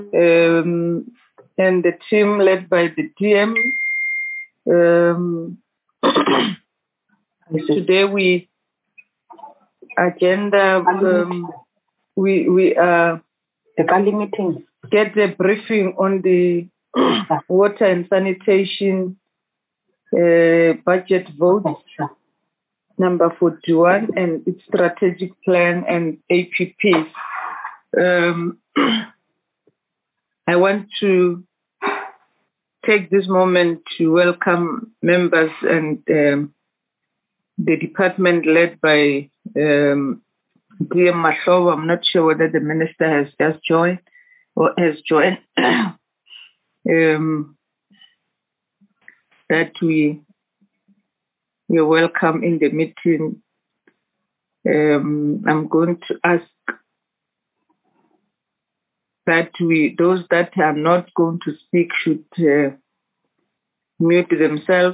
and the team led by the DM. Today we are meeting. Get a briefing on the water and sanitation budget vote number 41 and its strategic plan and APP. I want to take this moment to welcome members and the department led by DM Mahlobo. I'm not sure whether the minister has just joined or has joined. That you're welcome in the meeting. I'm going to ask that those that are not going to speak should mute themselves.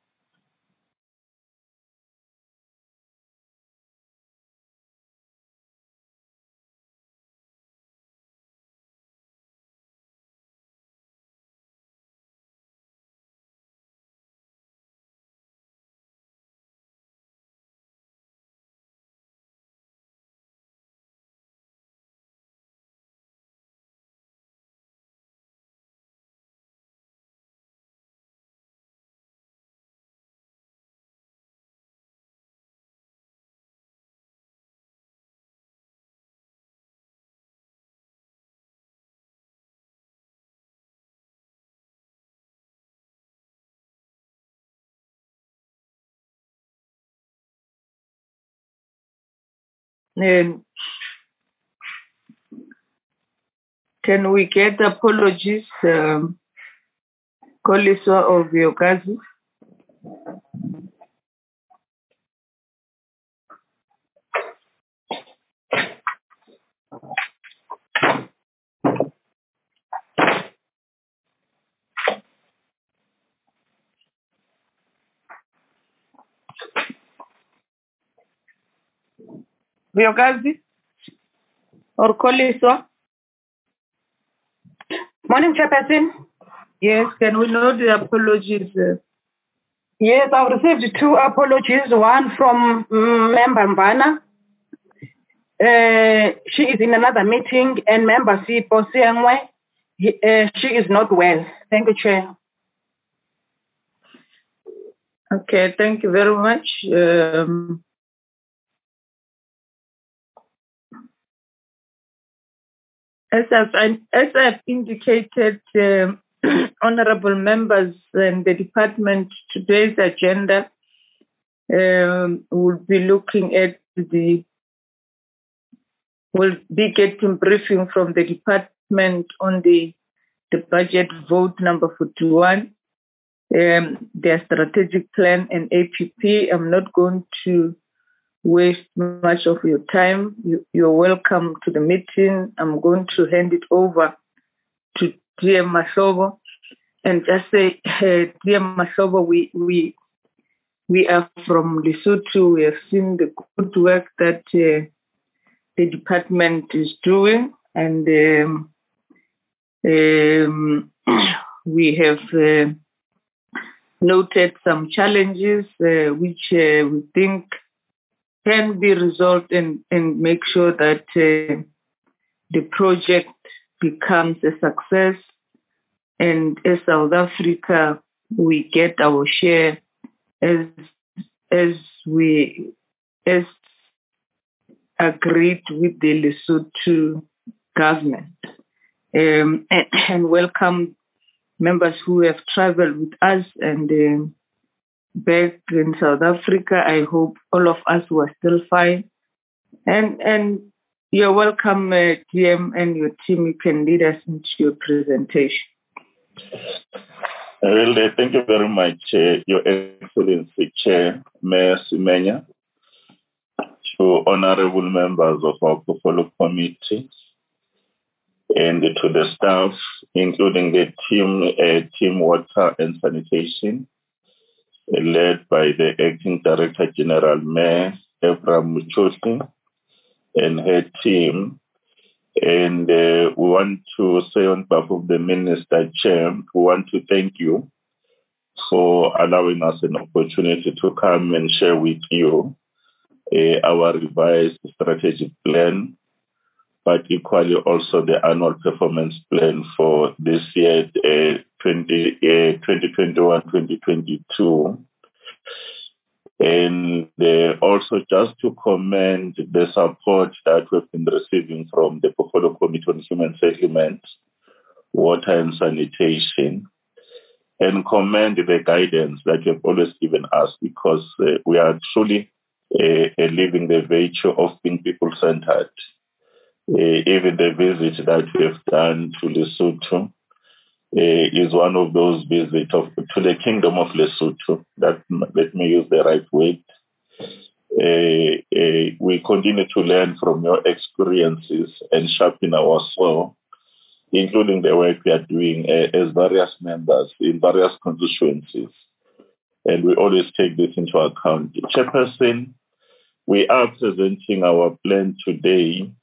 And can we get apologies, Koliswa or Vyokazi? Vyokazi or Koliswa? Morning, Chairperson. Yes, can we know the apologies? Yes, I've received 2 apologies. One from Member Mbana. She is in another meeting, and Member Sipho Siangwe, she is not well. Thank you, Chair. Okay, thank you very much. As I've indicated, honorable members and the department, today's agenda will be looking at we'll be getting briefing from the department on the budget vote number 41, their strategic plan and APP. I'm not going to waste much of your time. You're welcome to the meeting. I'm going to hand it over to DM Mahlobo and just say, DM Mahlobo, we are from Lesotho. We have seen the good work that the department is doing, and we have noted some challenges which we think can be resolved and make sure that the project becomes a success. And as South Africa, we get our share as agreed with the Lesotho government. And welcome members who have traveled with us and back in South Africa. I hope all of us were still fine. And you're welcome, DM and your team. You can lead us into your presentation. Well, thank you very much, Your Excellency Chair, Mayor Semenya, to honorable members of our portfolio committee, and to the staff, including the team water and sanitation, led by the Acting Director General, Mayor Ephraim Muchosi, and her team, And we want to say on behalf of the Minister, Chair, we want to thank you for allowing us an opportunity to come and share with you our revised strategic plan, but equally also the annual performance plan for this year, 2021-2022. And also just to commend the support that we've been receiving from the Portfolio Committee on Human Settlement, Water and Sanitation, and commend the guidance that you've always given us, because we are truly living the virtue of being people-centered. Even the visit that we have done to Lesotho is one of those visits to the Kingdom of Lesotho. Let me use the right word. We continue to learn from your experiences and sharpen our soul, including the work we are doing as various members in various constituencies. And we always take this into account. Chairperson, we are presenting our plan today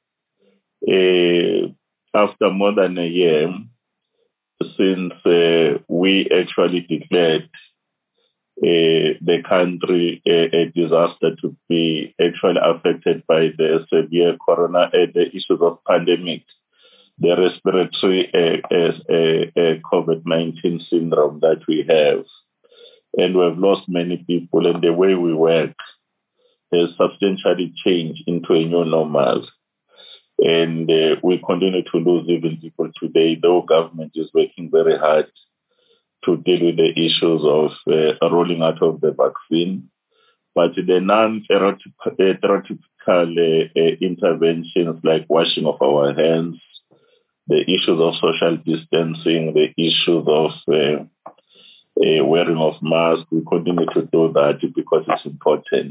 after more than a year since we actually declared the country a disaster to be actually affected by the severe the issues of pandemic, the respiratory COVID-19 syndrome that we have. And we have lost many people, and the way we work has substantially changed into a new normal. And we continue to lose even people today, though government is working very hard to deal with the issues of rolling out of the vaccine. But the non-theoretical interventions like washing of our hands, the issues of social distancing, the issues of wearing of masks, we continue to do that because it's important.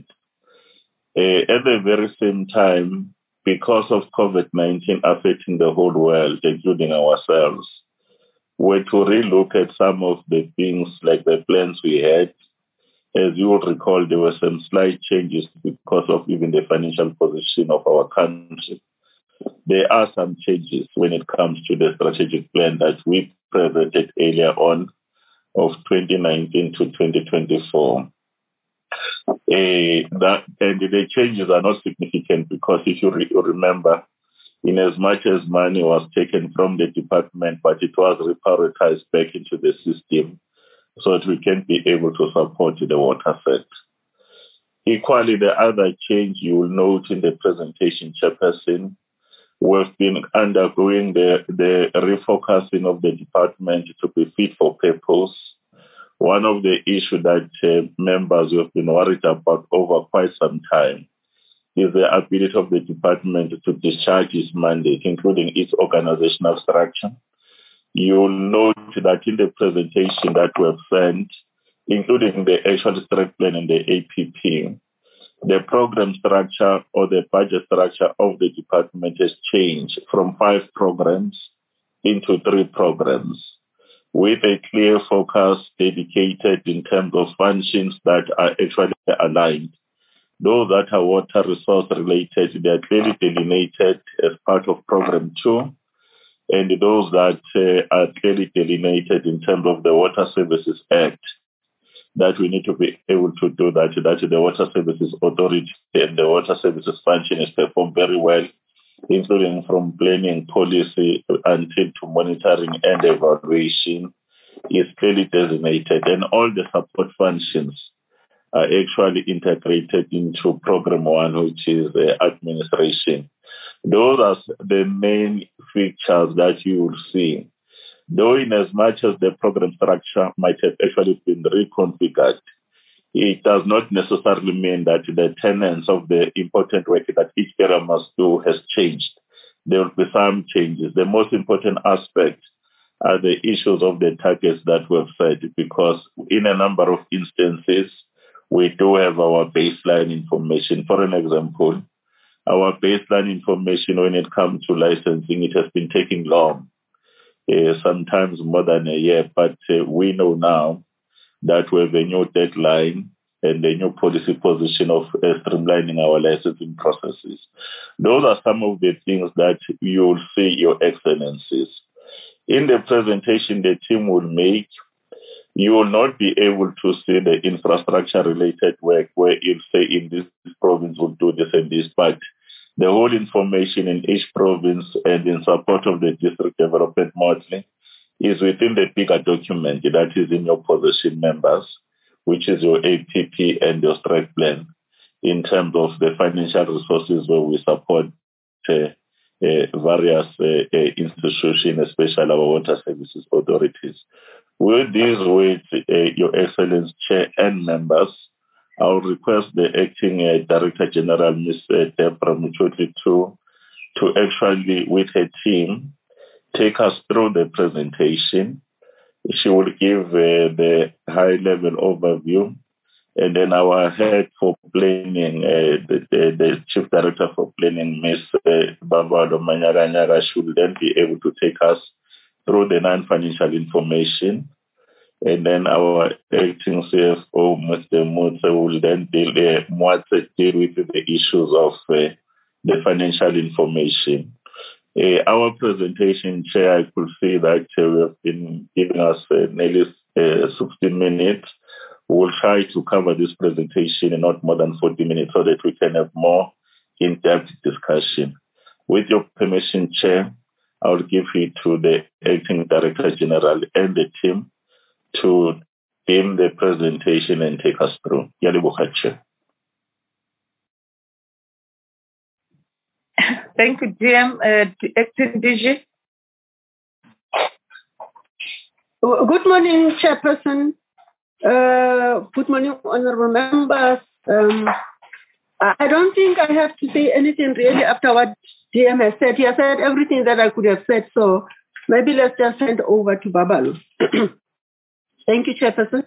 At the very same time, because of COVID-19 affecting the whole world, including ourselves, were to relook at some of the things like the plans we had. As you will recall, there were some slight changes because of even the financial position of our country. There are some changes when it comes to the strategic plan that we presented earlier on of 2019 to 2024. And the changes are not significant because if you remember, in as much as money was taken from the department, but it was reprioritized back into the system so that we can be able to support the water sector. Equally, the other change you will note in the presentation, Chairperson, we've been undergoing the refocusing of the department to be fit for purpose. One of the issues that members have been worried about over quite some time is the ability of the department to discharge its mandate, including its organizational structure. You'll note that in the presentation that we have sent, including the actual strat plan and the APP, the program structure or the budget structure of the department has changed from 5 programs into 3 programs, with a clear focus dedicated in terms of functions that are actually aligned. Those that are water resource related, they are clearly delineated as part of Program 2, and those that are clearly delineated in terms of the Water Services Act, that we need to be able to do that the Water Services Authority and the Water Services function is performed very well, including from planning, policy, until to monitoring and evaluation, is clearly designated. And all the support functions are actually integrated into Program 1, which is administration. Those are the main features that you will see. Though in as much as the program structure might have actually been reconfigured, it does not necessarily mean that the tenets of the important work that each area must do has changed. There will be some changes. The most important aspect are the issues of the targets that we have set, because in a number of instances, we do have our baseline information. For an example, our baseline information when it comes to licensing, it has been taking long, sometimes more than a year, but we know now that we have a new deadline and the new policy position of streamlining our licensing processes. Those are some of the things that you will see, Your Excellencies. In the presentation the team will make, you will not be able to see the infrastructure-related work where you'll say in this province will do this and this, but the whole information in each province and in support of the district development modeling is within the bigger document that is in your possession, members, which is your APP and your strike plan in terms of the financial resources where we support various institutions, especially our water services authorities. With these words, Your Excellency Chair and members, I will request the Acting Director General, Ms. Deborah Muchoti, to actually, with her team, take us through the presentation. She will give the high-level overview, and then our head for planning, the Chief Director for Planning, Ms. Babalo Manyaranyara, should then be able to take us through the non-financial information. And then our acting CFO, Mr. Mutse, will then deal with the issues of the financial information. Our presentation, Chair, I could see that we have been giving us nearly 16 minutes. We'll try to cover this presentation in not more than 40 minutes so that we can have more in-depth discussion. With your permission, Chair, I will give it to the Acting Director General and the team to aim the presentation and take us through. Yalibucha, Chair. Thank you, GM. Acting DG. Good morning, Chairperson. Good morning, honorable members. I don't think I have to say anything really after what GM has said. He has said everything that I could have said, so maybe let's just hand over to Babalo. Thank you, Chairperson.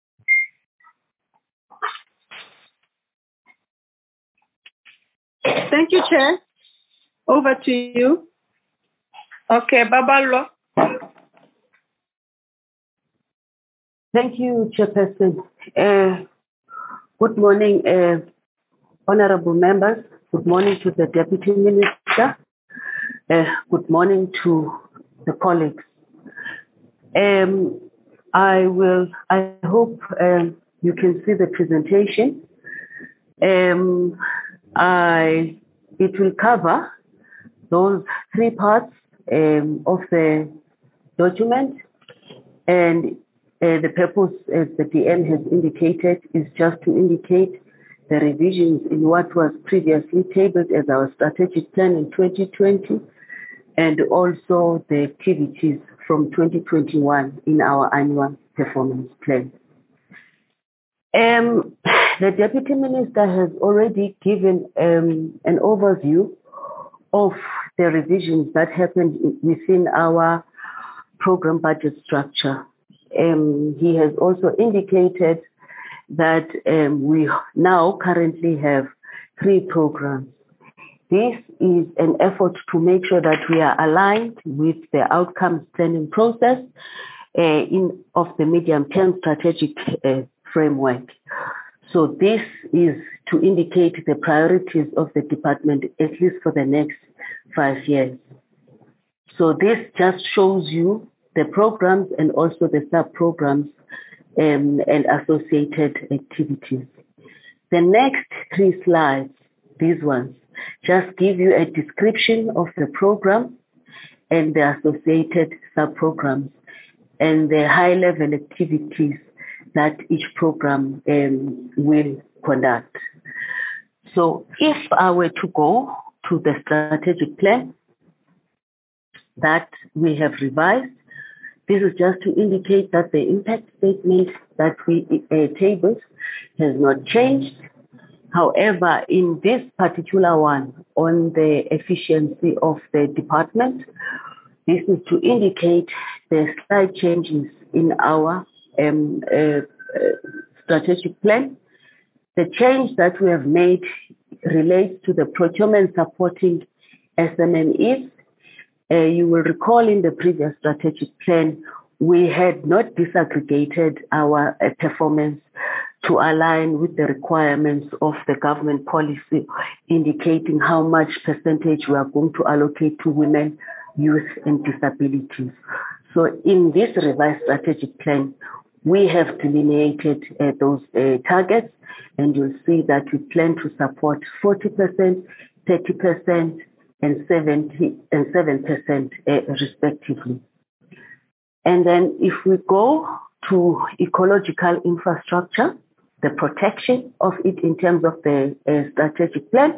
Thank you, Chair. Over to you. Okay, Babalo. Thank you, Chairperson. Good morning, honorable members. Good morning to the Deputy Minister. Good morning to the colleagues. I hope you can see the presentation. It will cover those three parts of the document, and the purpose, as the DM has indicated, is just to indicate the revisions in what was previously tabled as our strategic plan in 2020, and also the activities from 2021 in our annual performance plan. The Deputy Minister has already given an overview of the revisions that happened within our program budget structure. He has also indicated that we now currently have 3 programs. This is an effort to make sure that we are aligned with the outcomes planning process of the medium-term strategic framework. So this is to indicate the priorities of the department, at least for the next 5 years. So this just shows you the programs and also the sub-programs and associated activities. The next 3 slides, these ones, just give you a description of the program and the associated sub-programs and the high-level activities that each program will conduct. So if I were to go to the strategic plan that we have revised, this is just to indicate that the impact statement that we tabled has not changed. However, in this particular one on the efficiency of the department, this is to indicate the slight changes in our strategic plan. The change that we have made relates to the procurement supporting SMMEs. You will recall in the previous strategic plan, we had not disaggregated our performance to align with the requirements of the government policy, indicating how much percentage we are going to allocate to women, youth, and disabilities. So in this revised strategic plan, we have delineated those targets, and you'll see that we plan to support 40%, 30%, and 7% respectively. And then if we go to ecological infrastructure, the protection of it in terms of the strategic plan,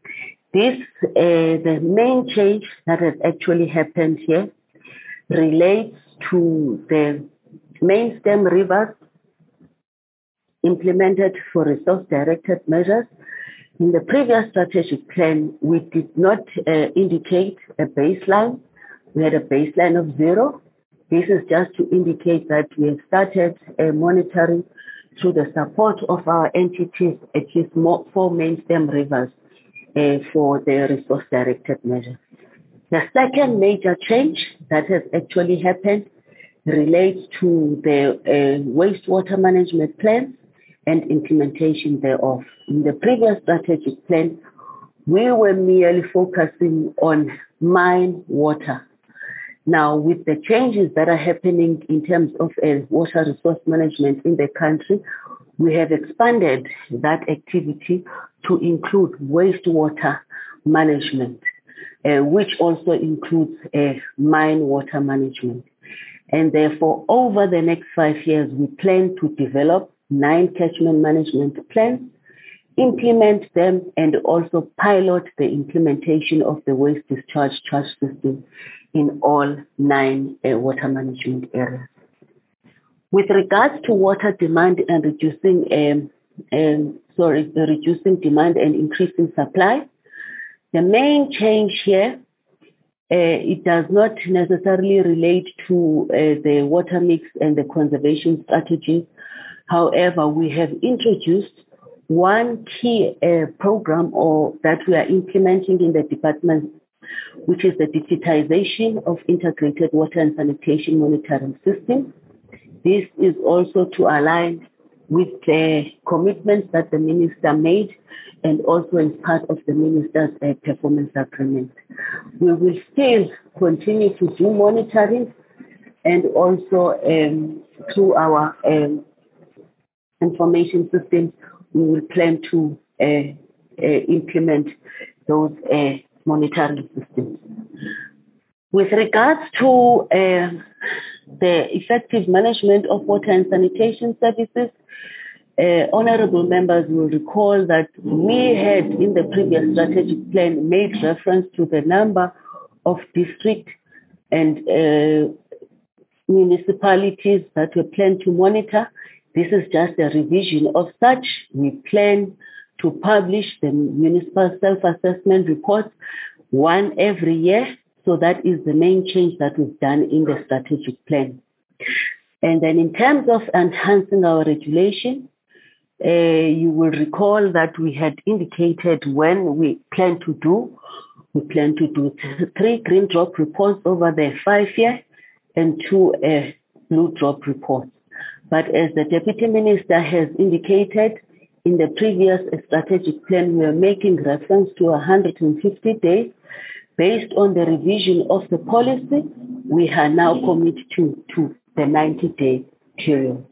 the main change that has actually happened here relates to the main stem rivers implemented for resource-directed measures. In the previous strategic plan, we did not indicate a baseline. We had a baseline of 0. This is just to indicate that we have started monitoring through the support of our entities, at least 4 main stem rivers for the resource-directed measures. The second major change that has actually happened relates to the wastewater management plan and implementation thereof. In the previous strategic plan, we were merely focusing on mine water. Now, with the changes that are happening in terms of water resource management in the country, we have expanded that activity to include wastewater management, which also includes mine water management. And therefore, over the next 5 years, we plan to develop 9 catchment management plans, implement them, and also pilot the implementation of the waste discharge charge system in all 9 water management areas. With regards to water demand and reducing demand and increasing supply, the main change here, it does not necessarily relate to the water mix and the conservation strategies. However, we have introduced one key program that we are implementing in the department, which is the digitization of integrated water and sanitation monitoring system. This is also to align with the commitments that the minister made and also as part of the minister's performance agreement. We will still continue to do monitoring, and also through our information systems, we will plan to implement those monitoring systems. With regards to the effective management of water and sanitation services, honorable members will recall that we had in the previous strategic plan made reference to the number of districts and municipalities that were planned to monitor. This is just a revision of such. We plan to publish the municipal self-assessment reports one every year. So that is the main change that we've done in the strategic plan. And then in terms of enhancing our regulation, you will recall that we had indicated when we plan to do 3 green drop reports over the 5-year and 2 blue drop reports. But as the Deputy Minister has indicated, in the previous strategic plan, we are making reference to 150 days. Based on the revision of the policy, we are now committed to the 90-day period.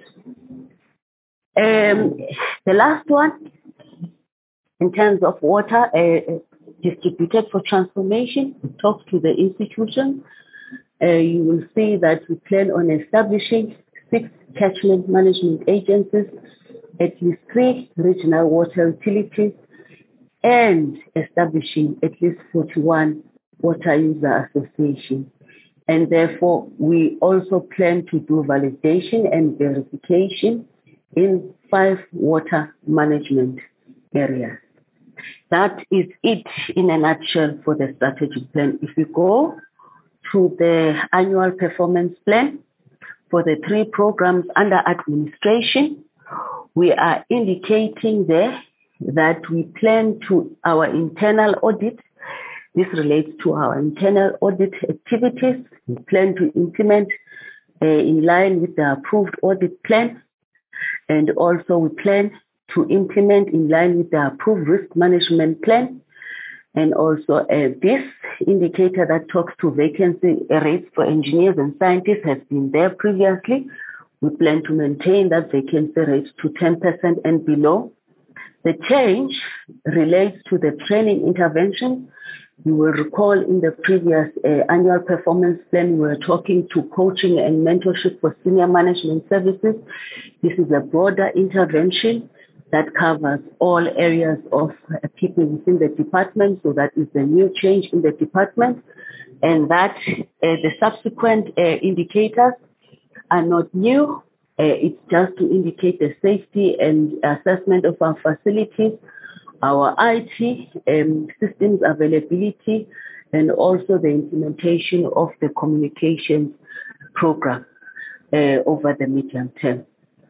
The last one, in terms of water distributed for transformation, we talk to the institutions. You will see that we plan on establishing 6 catchment management agencies, at least 3 regional water utilities, and establishing at least 41 water user associations. And therefore, we also plan to do validation and verification in 5 water management areas. That is it in a nutshell for the strategic plan. If you go to the annual performance plan for the 3 programs under administration, we are indicating there that we plan to our internal audit. This relates to our internal audit activities. We plan to implement in line with the approved audit plan And also we plan to implement in line with the approved risk management plan. And also this indicator that talks to vacancy rates for engineers and scientists has been there previously. We plan to maintain that vacancy rate to 10% and below. The change relates to the training intervention. You will recall in the previous annual performance plan, we were talking to coaching and mentorship for senior management services. This is a broader intervention that covers all areas of people within the department. So that is the new change in the department. And that the subsequent indicators are not new. It's just to indicate the safety and assessment of our facilities, our IT systems availability, and also the implementation of the communications program over the medium term.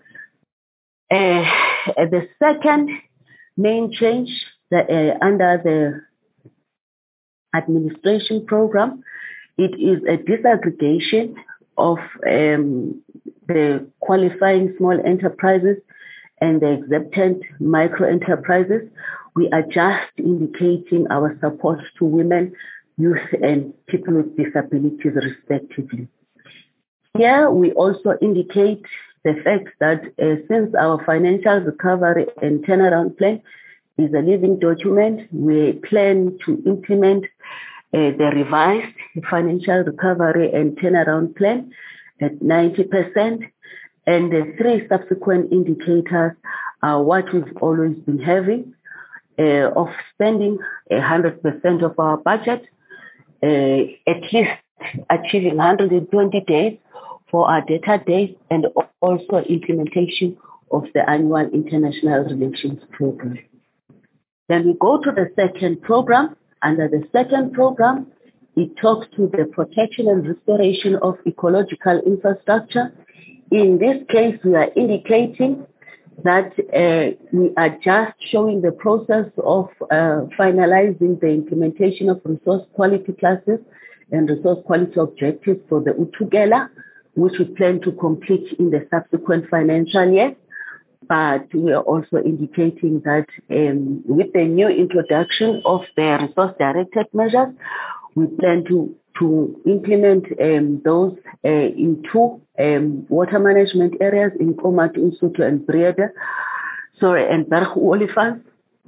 The second main change under the administration program, it is a disaggregation of the qualifying small enterprises and the exempted micro enterprises. We are just indicating our support to women, youth, and people with disabilities respectively. Here we also indicate the fact that since our financial recovery and turnaround plan is a living document, we plan to implement the revised financial recovery and turnaround plan at 90%. And the three subsequent indicators are what we've always been having, of spending 100% of our budget, at least achieving 120 days for our data days, and also implementation of the annual international relations program. Then we go to the second program. Under the second program, it talks to the protection and restoration of ecological infrastructure. In this case, we are indicating that we are just showing the process of finalizing the implementation of resource quality classes and resource quality objectives for the Utugela, which we plan to complete in the subsequent financial year. But we are also indicating that with the new introduction of the resource-directed measures, we plan to implement those in two water management areas in Komati, Umsutu, and Breda, and Berg-Olifants.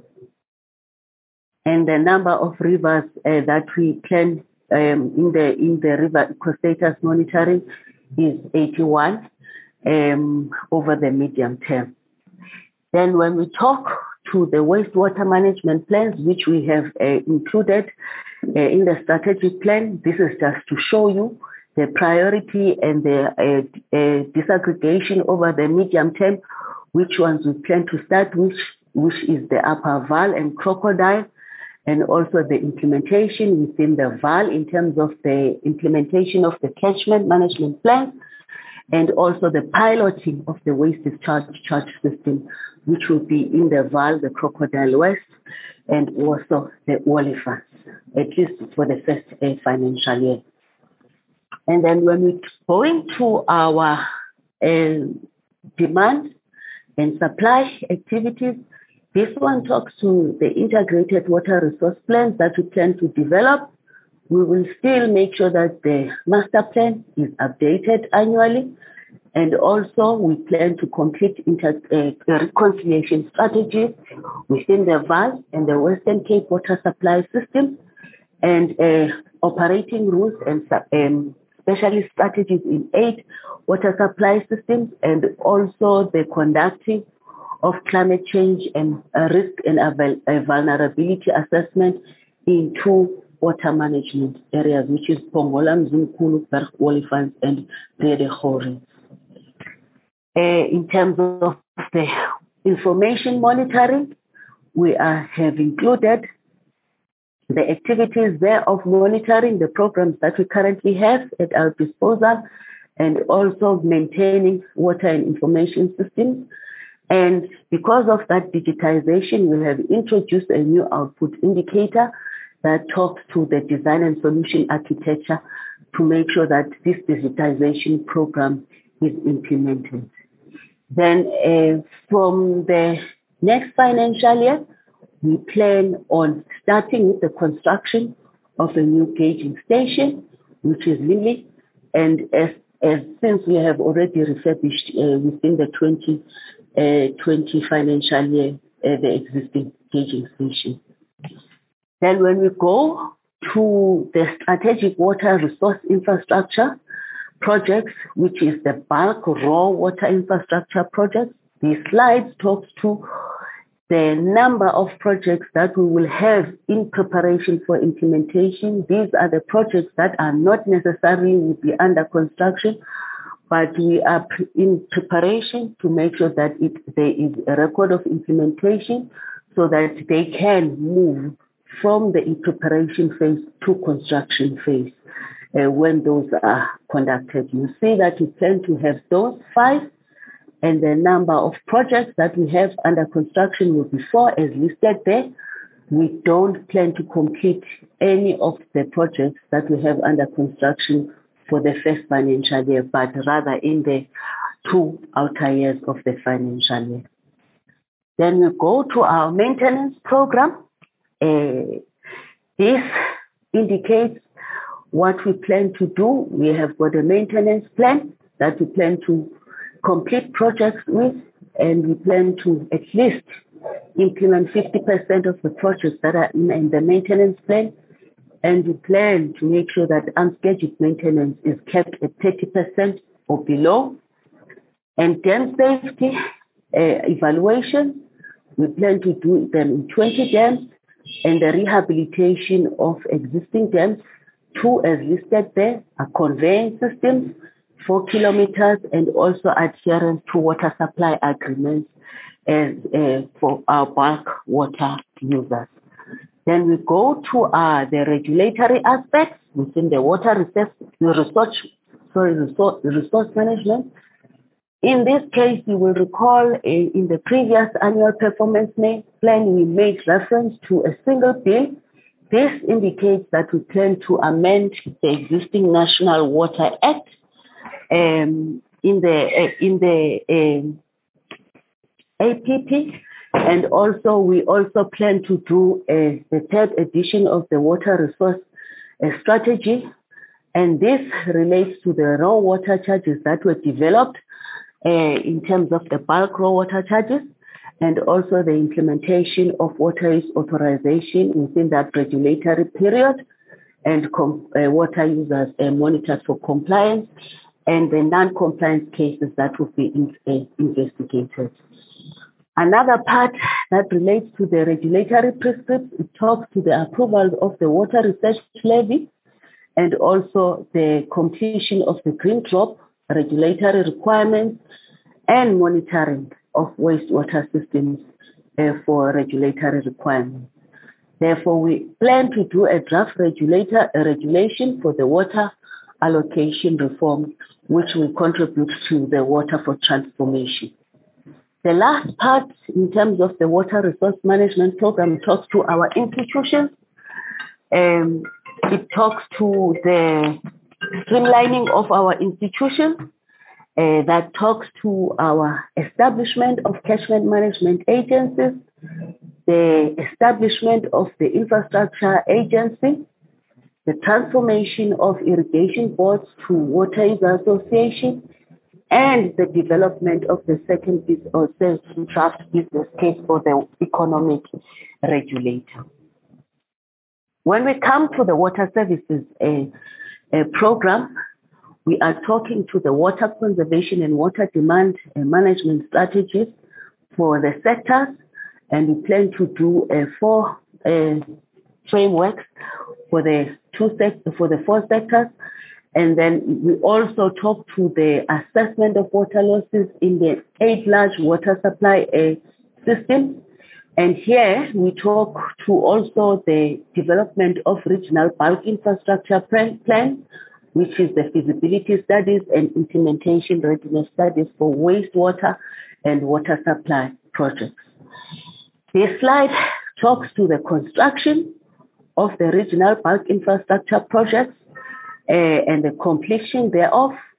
And the number of rivers that we plan in the river ecostatus monitoring is 81 over the medium term. Then when we talk to the wastewater management plans, which we have included in the strategic plan, this is just to show you the priority and the disaggregation over the medium term, which ones we plan to start with, which is the Upper Vaal and Crocodile, and also the implementation within the Vaal in terms of the implementation of the catchment management plan, and also the piloting of the waste discharge charge system, which will be in the Vaal, the Crocodile West, and also the Olifants, at least for the first financial year. And then when we go into our demand and supply activities, this one talks to the integrated water resource plans that we plan to develop. We will still make sure that the master plan is updated annually. And also we plan to complete reconciliation strategies within the Vaal and the Western Cape water supply system, and operating rules and specialist strategies in 8 water supply systems, and also the conducting of climate change and risk and vulnerability assessment in 2 water management areas, which is Pongola, Mzimkhulu, Berg-Olifants, and Brede-Hori. In terms of the information monitoring, we have included the activities there of monitoring the programs that we currently have at our disposal, and also maintaining water and information systems. And because of that digitization, we have introduced a new output indicator that talks to the design and solution architecture to make sure that this digitization program is implemented. Then from the next financial year, we plan on starting with the construction of a new gauging station, which is Lily, and since we have already refurbished within the 2020 financial year the existing gauging station. Then when we go to the strategic water resource infrastructure projects, which is the bulk raw water infrastructure project, these slides talk to the number of projects that we will have in preparation for implementation. These are the projects that are not necessarily will be under construction, but we are in preparation to make sure that there is a record of implementation so that they can move from the preparation phase to construction phase when those are conducted. You see that we plan to have those 5, and the number of projects that we have under construction will be 4 as listed there. We don't plan to complete any of the projects that we have under construction for the first financial year, but rather in the 2 outer years of the financial year. Then we go to our maintenance program. This indicates what we plan to do. We have got a maintenance plan that we plan to complete projects with, and we plan to at least implement 50% of the projects that are in the maintenance plan, and we plan to make sure that unscheduled maintenance is kept at 30% or below. And dam safety evaluation, we plan to do them in 20 dams, and the rehabilitation of existing dams, 2 as listed there, are conveying systems, 4 kilometers, and also adherence to water supply agreements for our bulk water users. Then we go to the regulatory aspects within the water resource management. In this case, you will recall in the previous annual performance plan, we made reference to a single bill. This indicates that we plan to amend the existing National Water Act in the APP, and also we also plan to do the 3rd edition of the water resource strategy, and this relates to the raw water charges that were developed in terms of the bulk raw water charges, and also the implementation of water use authorization within that regulatory period, and water users monitored for compliance, and the non-compliance cases that will be investigated. Another part that relates to the regulatory prescripts, it talks to the approval of the water research levy, and also the completion of the green drop regulatory requirements and monitoring of wastewater systems for regulatory requirements. Therefore, we plan to do a draft regulation for the water allocation reform, which will contribute to the water for transformation. The last part in terms of the water resource management program talks to our institutions. It talks to the streamlining of our institutions, that talks to our establishment of catchment management agencies, the establishment of the infrastructure agency, the transformation of irrigation boards to water user association, and the development of the second draft business case for the economic regulator. When we come to the water services program, we are talking to the water conservation and water demand management strategies for the sectors, and we plan to do 4 frameworks for the 4 sectors. And then we also talk to the assessment of water losses in the 8 large water supply systems. And here we talk to also the development of regional bulk infrastructure plan, which is the feasibility studies and implementation readiness studies for wastewater and water supply projects. This slide talks to the construction of the regional bulk infrastructure projects and the completion thereof,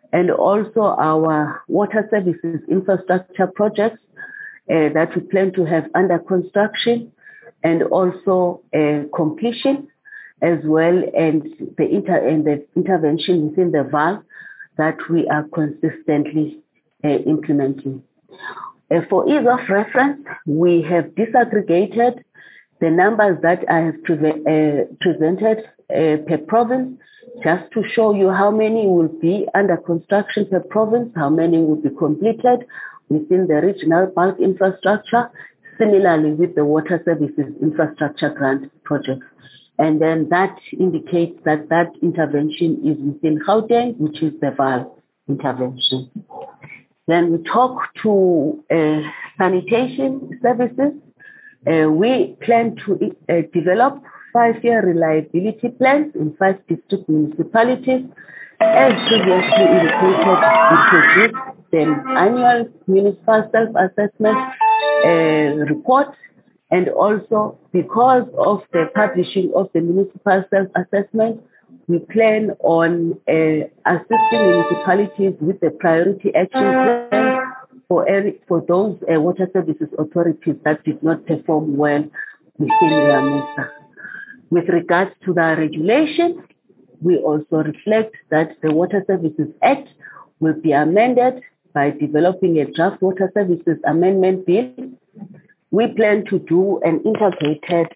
and also our water services infrastructure projects that we plan to have under construction and also completion, as well as the intervention within the VAL that we are consistently implementing. For ease of reference, we have disaggregated the numbers that I have presented per province, just to show you how many will be under construction per province, how many will be completed within the regional bulk infrastructure, similarly with the water services infrastructure grant projects. And then that indicates that that intervention is within Gauteng, which is the VAL intervention. Then we talk to sanitation services. We plan to develop 5-year reliability plans in 5 district municipalities. As previously indicated, we produce the annual municipal self-assessment report, and also because of the publishing of the municipal self-assessment, we plan on assisting municipalities with the priority action plan for those water services authorities that did not perform well within their MISA. With regards to the regulation, we also reflect that the Water Services Act will be amended by developing a draft water services amendment bill. We plan to do an integrated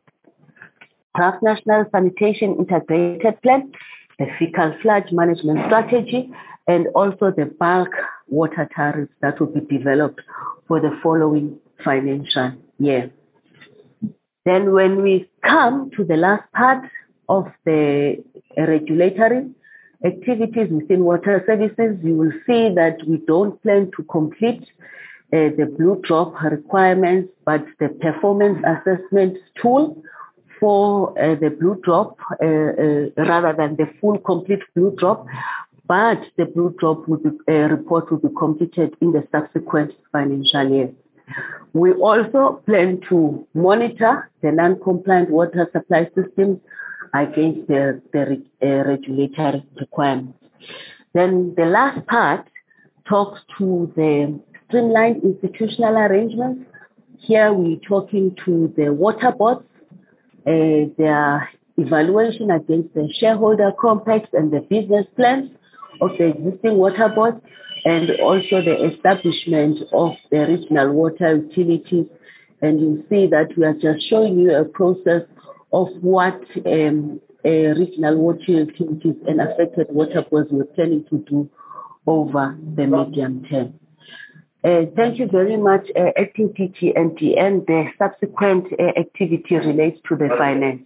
draft national sanitation integrated plan, the fecal sludge management strategy, and also the bulk water tariffs that will be developed for the following financial year. Then when we come to the last part of the regulatory activities within water services, you will see that we don't plan to complete the Blue Drop requirements, but the performance assessment tool for the Blue Drop rather than the full complete Blue Drop, but the Blue Drop report will be completed in the subsequent financial year. We also plan to monitor the non-compliant water supply systems against the regulatory requirements. Then the last part talks to the streamlined institutional arrangements. Here we're talking to the water boards, their evaluation against the shareholder compacts and the business plans of the existing water boards, and also the establishment of the regional water utilities. And you see that we are just showing you a process of what regional water utilities and affected water boards were planning to do over the medium term. Thank you very much, Acting PT, and the subsequent activity relates to the finance.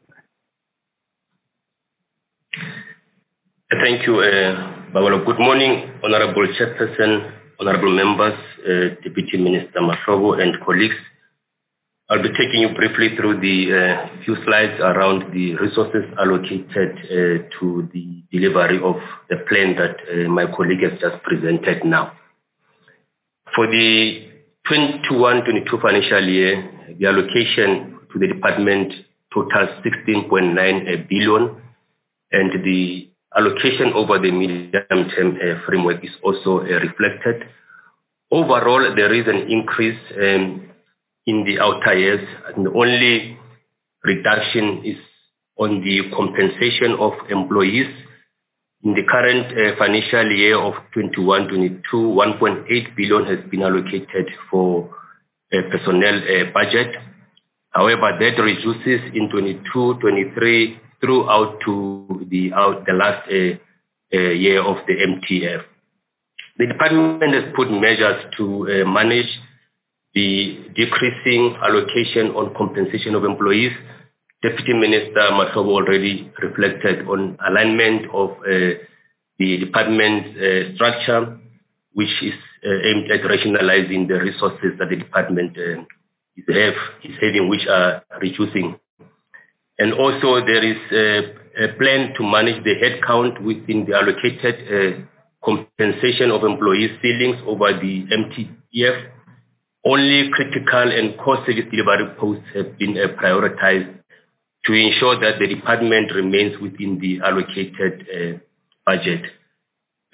Thank you, Babalo. Good morning, Honorable Chairperson, Honorable Members, Deputy Minister Mahlobo, and colleagues. I'll be taking you briefly through the few slides around the resources allocated to the delivery of the plan that my colleague has just presented now. For the 21-22 financial year, the allocation to the department totals 16.9 billion, and the allocation over the medium-term framework is also reflected. Overall, there is an increase in the outer years, and the only reduction is on the compensation of employees. In the current financial year of 21-22, 1.8 billion has been allocated for personnel budget. However, that reduces in 22-23 throughout to the last year of the MTF. The department has put measures to manage the decreasing allocation on compensation of employees. Deputy Minister Mahlobo already reflected on alignment of the department structure, which is aimed at rationalizing the resources that the department is having, which are reducing. And also there is a plan to manage the headcount within the allocated compensation of employees ceilings over the MTF. Only critical and core service delivery posts have been prioritized to ensure that the department remains within the allocated budget.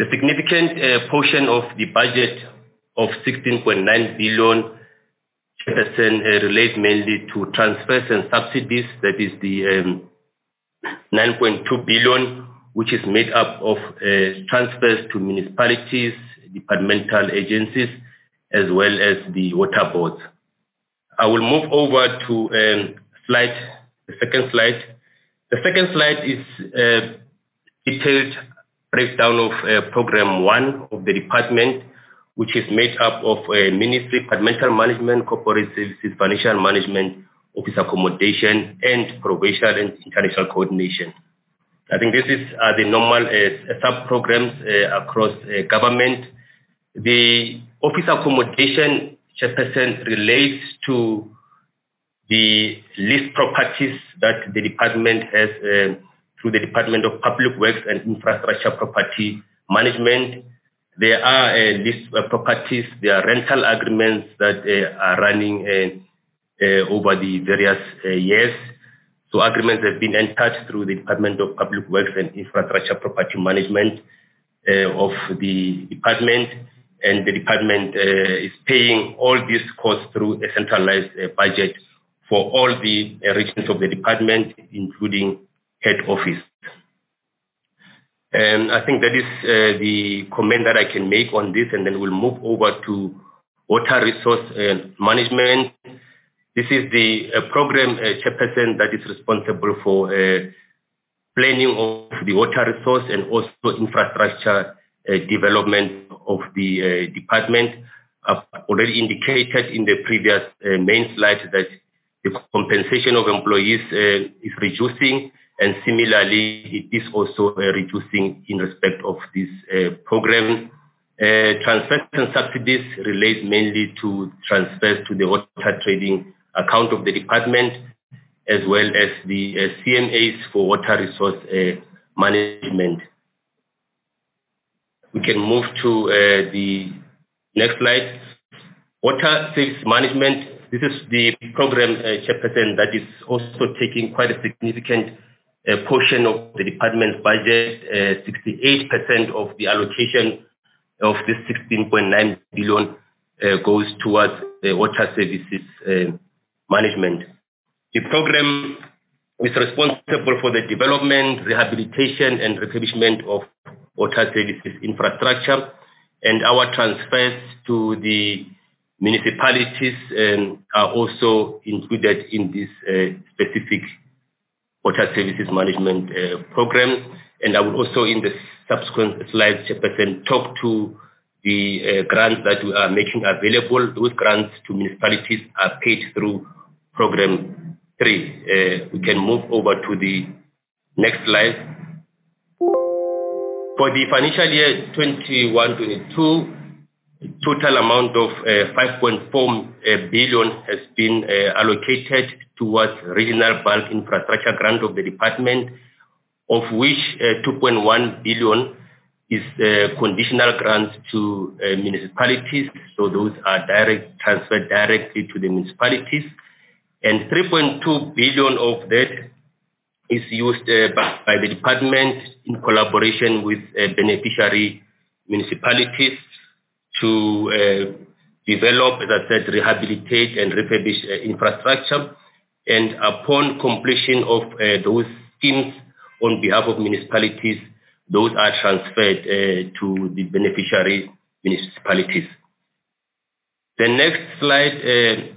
The significant portion of the budget of 16.9 billion relates mainly to transfers and subsidies. That is the 9.2 billion, which is made up of transfers to municipalities, departmental agencies, as well as the water boards. I will move over to the second slide. The second slide is detailed breakdown of Program 1 of the department, which is made up of Ministry, Departmental Management, Corporate Services, Financial Management, Office Accommodation, and Provincial and International Coordination. I think this is the normal sub-programs across government. The Office Accommodation, Chairperson, relates to the leased properties that the department has through the Department of Public Works and Infrastructure Property Management. There are leased properties, there are rental agreements that are running over the various years. So agreements have been entered through the Department of Public Works and Infrastructure Property Management of the department, and the department is paying all these costs through a centralized budget for all the regions of the department, including head office. And I think that is the comment that I can make on this, and then we'll move over to water resource management. This is the program chairperson that is responsible for planning of the water resource and also infrastructure development of the department. I've already indicated in the previous main slide that the compensation of employees is reducing, and similarly it is also reducing in respect of this program. Transfers and subsidies relate mainly to transfers to the water trading account of the department, as well as the CMAs for water resource management. We can move to the next slide. Water service management. This is the program chairperson that is also taking quite a significant portion of the department's budget. 68% of the allocation of this 16.9 billion goes towards the water services management. The program is responsible for the development, rehabilitation, and refurbishment of water services infrastructure, and our transfers to the municipalities are also included in this specific water services management program. And I will also, in the subsequent slides, Chairperson, talk to the grants that we are making available. Those grants to municipalities are paid through Program 3. We can move over to the next slide. For the financial year 21-22, total amount of 5.4 billion has been allocated towards regional bulk infrastructure grant of the department, of which 2.1 billion is conditional grants to municipalities. So those are transferred directly to the municipalities. And 3.2 billion of that is used by the department in collaboration with beneficiary municipalities to develop, as I said, rehabilitate and refurbish infrastructure. And upon completion of those schemes on behalf of municipalities, those are transferred to the beneficiary municipalities. The next slide,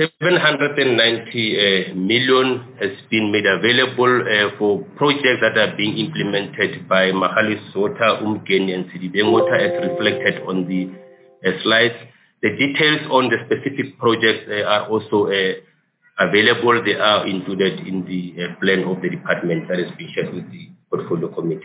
790 million has been made available for projects that are being implemented by Magalies Water, Umgeni, and Sedibeng Water, as reflected on the slides. The details on the specific projects are also available. They are included in the plan of the department that has been shared with the portfolio committee.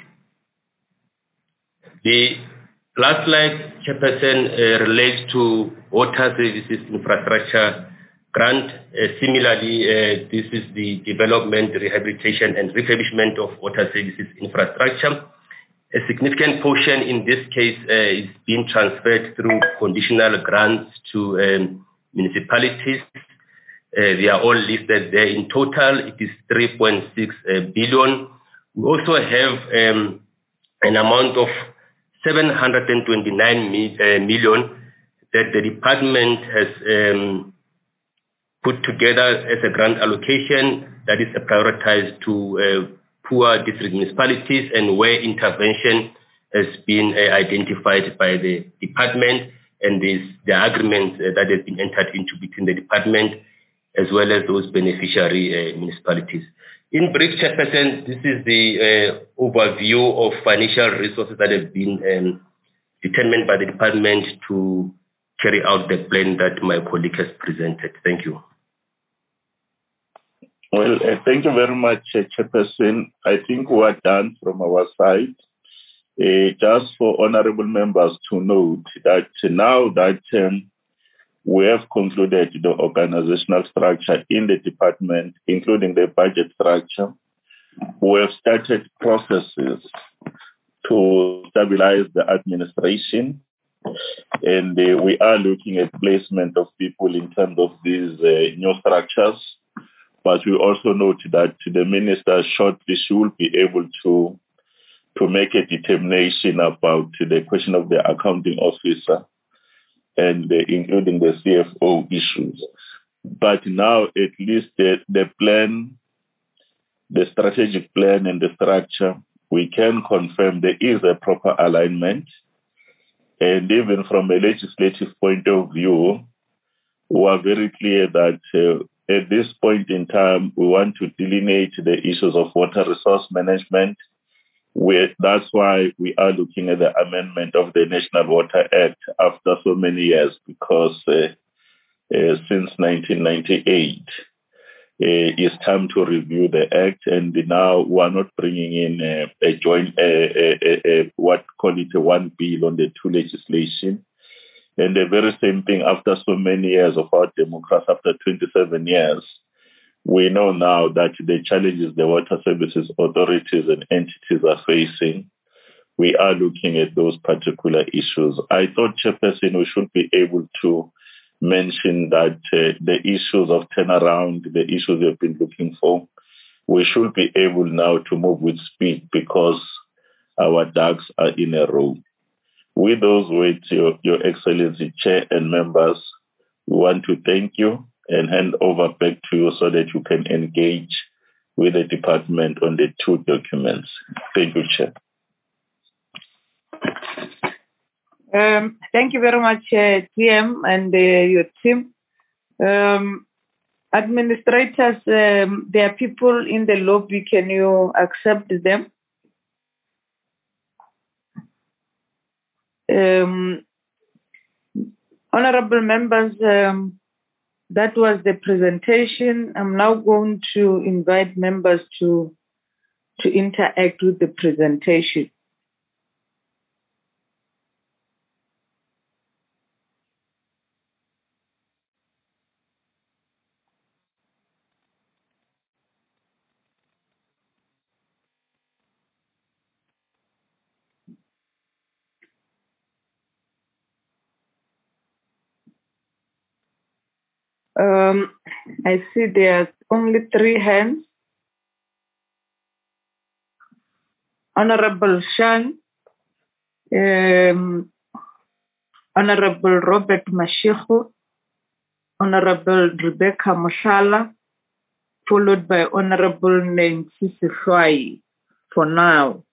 The last slide, Chairperson, relates to water services infrastructure grant. Similarly, this is the development, rehabilitation, and refurbishment of water services infrastructure. A significant portion in this case is being transferred through conditional grants to municipalities. They are all listed there. In total, it is 3.6 billion. We also have an amount of 729 million that the department has put together as a grant allocation that is prioritized to poor district municipalities and where intervention has been identified by the department, and the agreement that has been entered into between the department as well as those beneficiary municipalities. In brief, Chairperson, this is the overview of financial resources that have been determined by the department to carry out the plan that my colleague has presented. Thank you. Well, thank you very much, Chairperson. I think we are done from our side. Just for honorable members to note that now that we have concluded the organizational structure in the department, including the budget structure, we have started processes to stabilize the administration, and we are looking at placement of people in terms of these new structures. But we also note that the minister shortly should be able to make a determination about the question of the accounting officer and including the CFO issues. But now at least the plan, the strategic plan and the structure, we can confirm there is a proper alignment. And even from a legislative point of view, we are very clear that at this point in time, we want to delineate the issues of water resource management. That's why we are looking at the amendment of the National Water Act after so many years, because since 1998, it's time to review the Act, and now we are not bringing in a joint, what call it a one bill on the two legislation. And the very same thing after so many years of our democracy, after 27 years, we know now that the challenges the water services authorities and entities are facing, we are looking at those particular issues. I thought, Chairperson, we should be able to mention that the issues of turnaround, the issues we've been looking for, we should be able now to move with speed because our ducks are in a row. With those words, Your Excellency, Chair and members, we want to thank you and hand over back to you so that you can engage with the department on the two documents. Thank you, Chair. Thank you very much, TM and your team. Administrators, there are people in the lobby. Can you accept them? Honorable members, that was the presentation. I'm now going to invite members to interact with the presentation. I see there's only 3 hands. Honorable Shan, Honorable Robert Mashiko, Honorable Rebecca Moshala, followed by Honorable Nancy Sifai for now.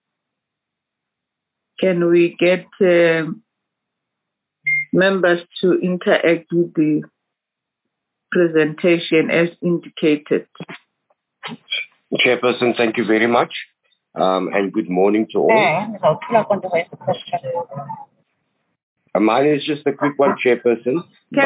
Can we get members to interact with the presentation as indicated? Chairperson, thank you very much. And good morning to all. Mine is just a quick one, Chairperson.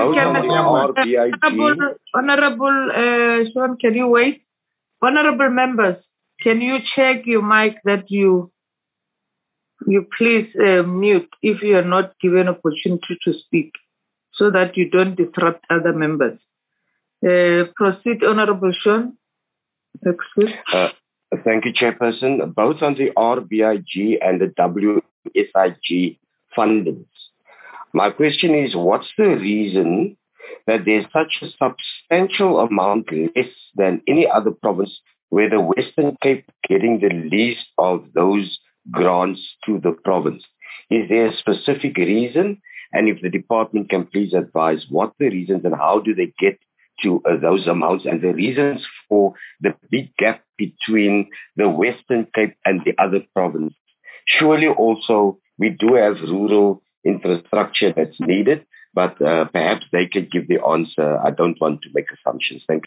Honorable Sean, can you wait? Honorable members, can you check your mic that you please mute if you are not given opportunity to speak so that you don't disrupt other members. Proceed, Honorable Sean. Thank you, Chairperson. Both on the RBIG and the WSIG fundings. My question is, what's the reason that there's such a substantial amount less than any other province where the Western Cape getting the least of those grants to the province? Is there a specific reason? And if the department can please advise what the reasons and how do they get to those amounts and the reasons for the big gap between the Western Cape and the other provinces. Surely also we do have rural infrastructure that's needed, but perhaps they could give the answer. I don't want to make assumptions. Thank you.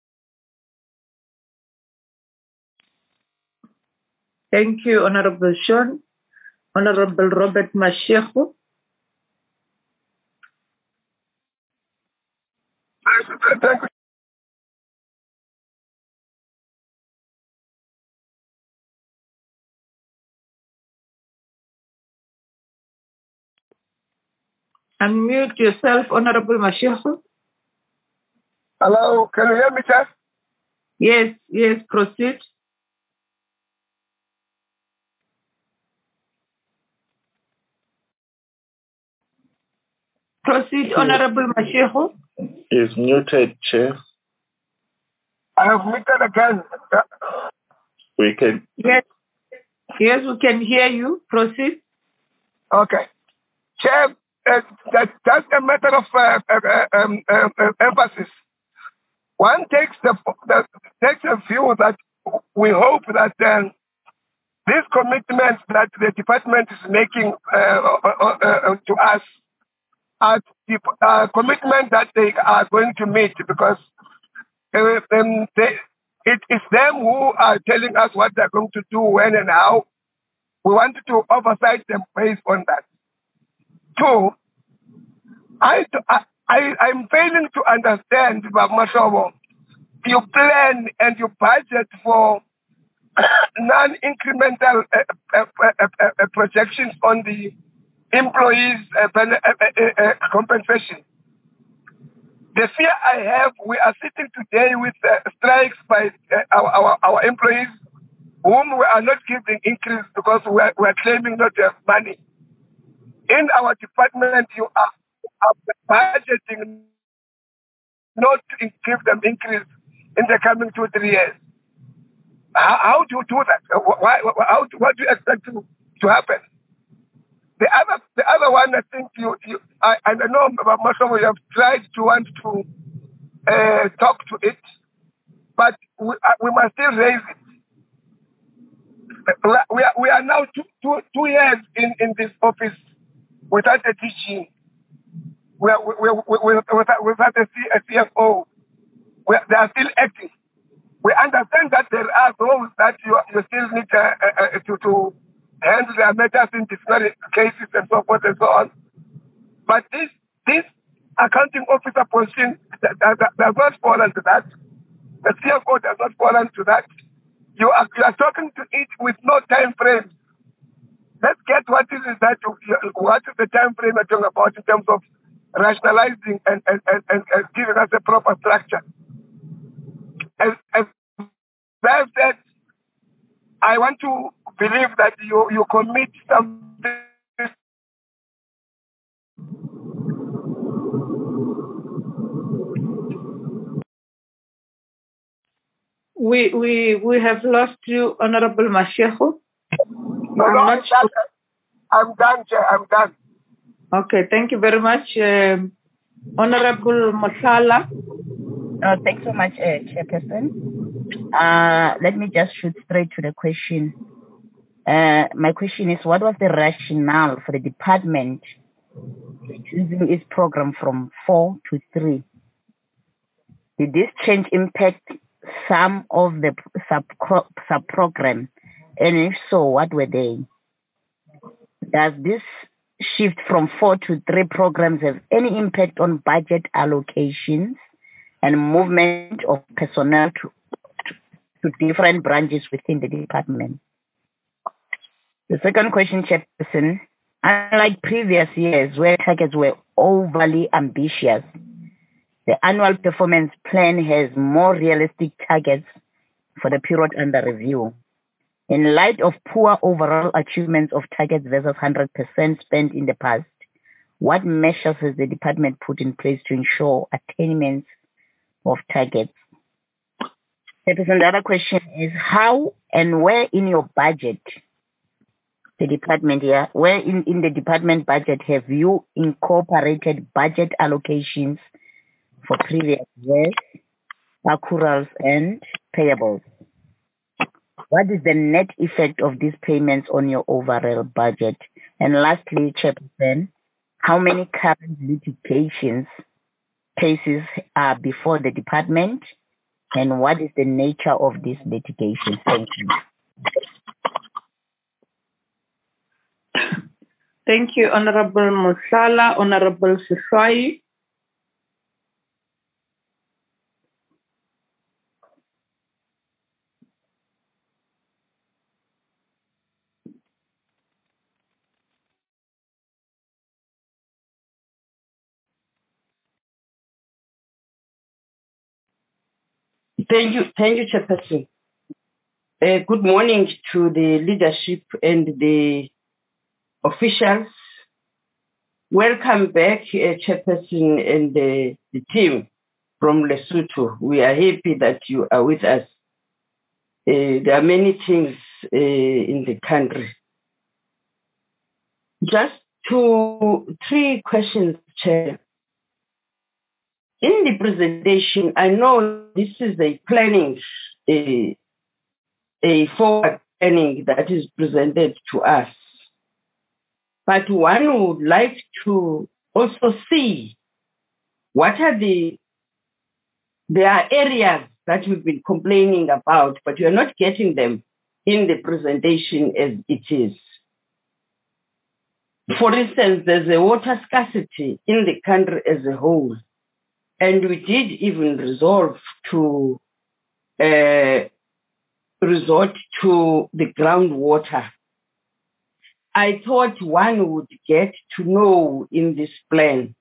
Thank you, Honorable Sean. Honorable Robert Mashego. Thank you. Unmute yourself, Honorable Mashego. Hello, can you hear me, Chair? Yes, proceed. Proceed, Honorable Mashego. Is muted, Chair. I have muted again. We can. Yes, we can hear you. Proceed. Okay. Chair, that's a matter of emphasis. One takes takes a view that we hope that these commitments that the department is making to us are commitments that they are going to meet, because it is them who are telling us what they're going to do, when and how. We want to oversight them based on that. Two, I'm failing to understand, Mashobo, you plan and you budget for non-incremental projections on the employees' compensation. The fear I have, we are sitting today with strikes by our employees, whom we are not giving increase because we are claiming not to have money. In our department, you are budgeting not to give them increase in the coming 2-3 years. How do you do that? What do you expect to happen? The other one, I think I know most of you have tried to want to talk to it, but we must still raise it. We are now 2 years in this office without a DG, without a CFO. They are still acting. We understand that there are those that you still need to handle their matters in disciplinary cases and so forth and so on. But this accounting officer position does not fall into that. The CFO does not fall into that. You are talking to it with no time frame. Let's get what is the time frame you're talking about in terms of rationalizing and giving us a proper structure. As I said, I want to believe that you commit something. We have lost you, Honorable Mashego. I'm done, Chair. I'm done. Okay, thank you very much. Honorable Mothala. Thanks so much, Chairperson. Let me just shoot straight to the question. My question is, what was the rationale for the department choosing its program from 4 to 3? Did this change impact some of the sub-program? And if so, what were they? Does this shift from 4 to 3 programs have any impact on budget allocations and movement of personnel to different branches within the department? The second question, Chairperson, unlike previous years where targets were overly ambitious, the annual performance plan has more realistic targets for the period under review. In light of poor overall achievements of targets versus 100% spent in the past, what measures has the department put in place to ensure attainment of targets? The other question is, how and where in your budget The department, yeah. Where in the department budget have you incorporated budget allocations for previous years, accruals and payables? What is the net effect of these payments on your overall budget? And lastly, Chairperson, how many current litigations cases are before the department, and what is the nature of these litigations? Thank you. Thank you, Honorable Musala. Honorable Siswai. Thank you, Chairperson. Good morning to the leadership and the officials. Welcome back, Chairperson and the team from Lesotho. We are happy that you are with us. There are many things in the country. Just 3 questions, Chair. In the presentation, I know this is a planning, a forward planning that is presented to us. But one would like to also see what are there are areas that we've been complaining about, but you're not getting them in the presentation as it is. For instance, there's a water scarcity in the country as a whole. And we did even resort to the groundwater. I thought one would get to know in this plan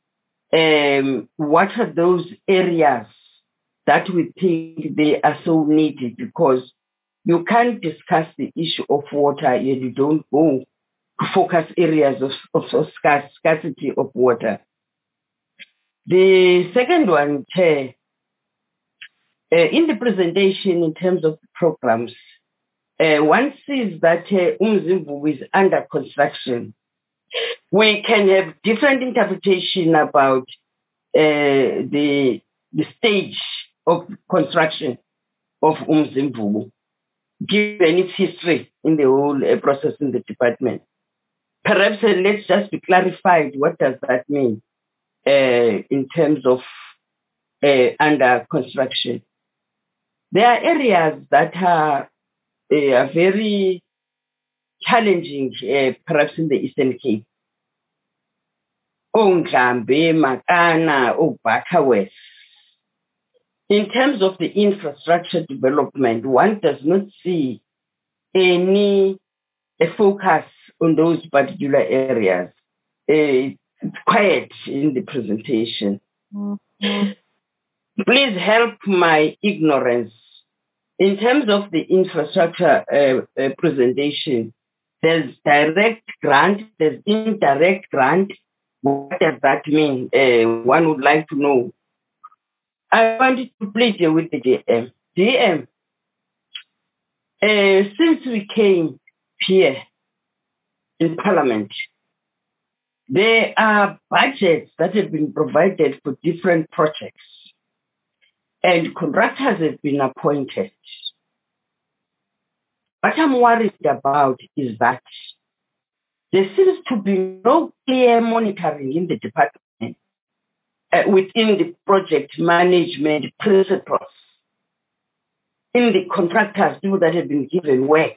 what are those areas that we think they are so needed, because you can't discuss the issue of water and you don't go to focus areas of scarcity of water. The second one, Chair, in the presentation in terms of the programs, one sees that Umzimvubu is under construction. We can have different interpretation about the stage of construction of Umzimvubu, given its history in the whole process in the department. Perhaps let's just be clarified, what does that mean in terms of under construction? There are areas that are very challenging, perhaps in the Eastern Cape. Onglambe, Makana, Obaka West. In terms of the infrastructure development, one does not see any focus on those particular areas. It's quiet in the presentation. Mm-hmm. Please help my ignorance. In terms of the infrastructure presentation, there's direct grant, there's indirect grant. What does that mean? One would like to know. I wanted to plead with the DM. DM, since we came here in Parliament, there are budgets that have been provided for different projects, and contractors have been appointed. What I'm worried about is that there seems to be no clear monitoring in the department within the project management principles, in the contractors, people that have been given work,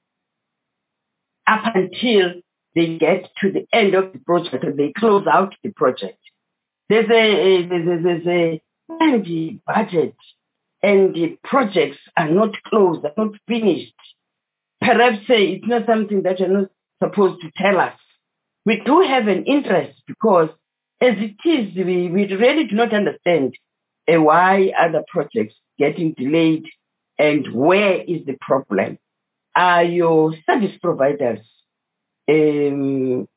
up until they get to the end of the project and they close out the project. There's a budget, and the projects are not closed, are not finished. Perhaps it's not something that you're not supposed to tell us. We do have an interest, because as it is, we really do not understand why other projects getting delayed and where is the problem. Are your service providers working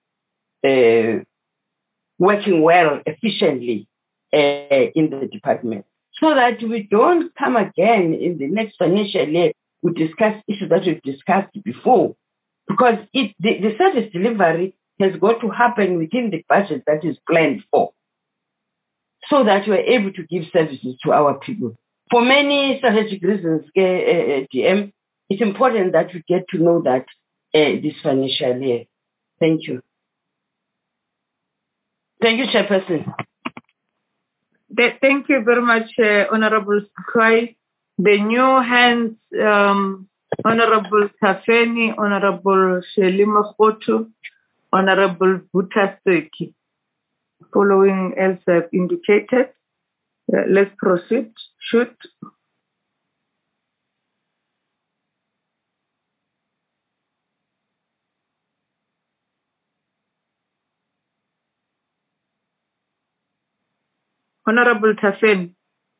well, efficiently in the department, so that we don't come again in the next financial year, we discuss issues that we've discussed before, because the service delivery has got to happen within the budget that is planned for, so that we're able to give services to our people. For many strategic reasons, DM, it's important that we get to know that this financial year. Thank you. Thank you, Chairperson. Thank you very much, Honorable Squai. The new hands, Honorable Tafeni, Honorable Shelima Khotu, Honorable Butaseki. Following as I've indicated, let's proceed. Shoot. Honorable Tafeni.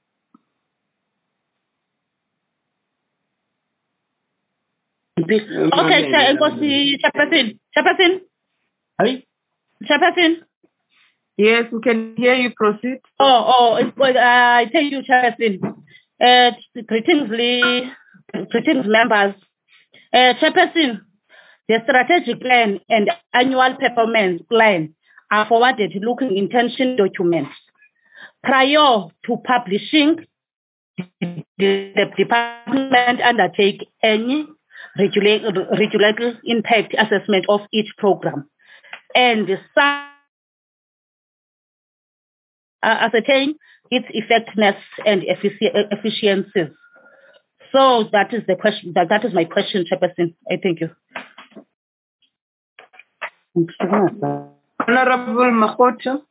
Okay, Chairperson. Chairperson. Yes, we can hear you. Proceed. I thank you, Chairperson. Greetings, members. Chairperson, the strategic plan and annual performance plan are forwarded looking intention documents. Prior to publishing, the department undertake any regulatory impact assessment of each program and ascertain its effectiveness and efficiencies. So that is the question. That is my question, Chairperson. I thank you. Honorable Makhoto.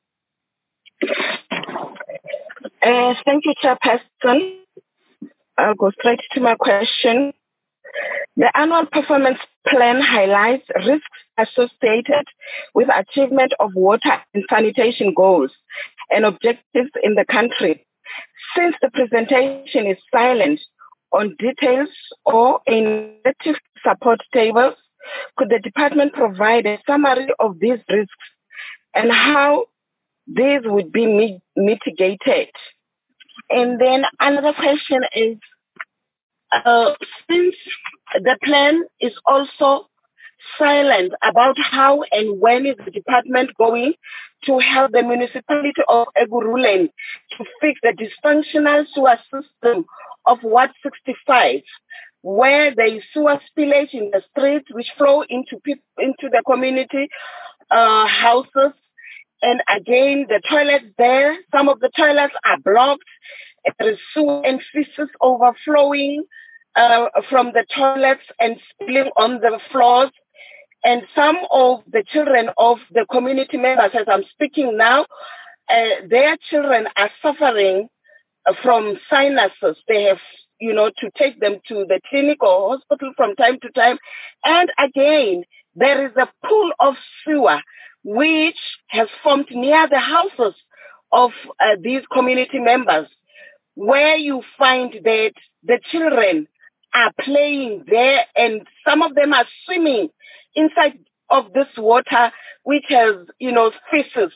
Thank you, Chairperson. I'll go straight to my question. The annual performance plan highlights risks associated with achievement of water and sanitation goals and objectives in the country. Since the presentation is silent on details or inactive support tables, could the department provide a summary of these risks and how these would be mitigated? And then another question is, since the plan is also silent about how and when is the department going to help the municipality of Ekurhuleni to fix the dysfunctional sewer system of Ward 65, where there is sewer spillage in the streets which flow into the community houses, and again the toilets there, some of the toilets are blocked. There is sewer and feces overflowing from the toilets and spilling on the floors. And some of the children of the community members, as I'm speaking now, their children are suffering from sinuses. They have, to take them to the clinic or hospital from time to time. And again, there is a pool of sewer which has formed near the houses of these community members, where you find that the children are playing there and some of them are swimming inside of this water, which has, feces.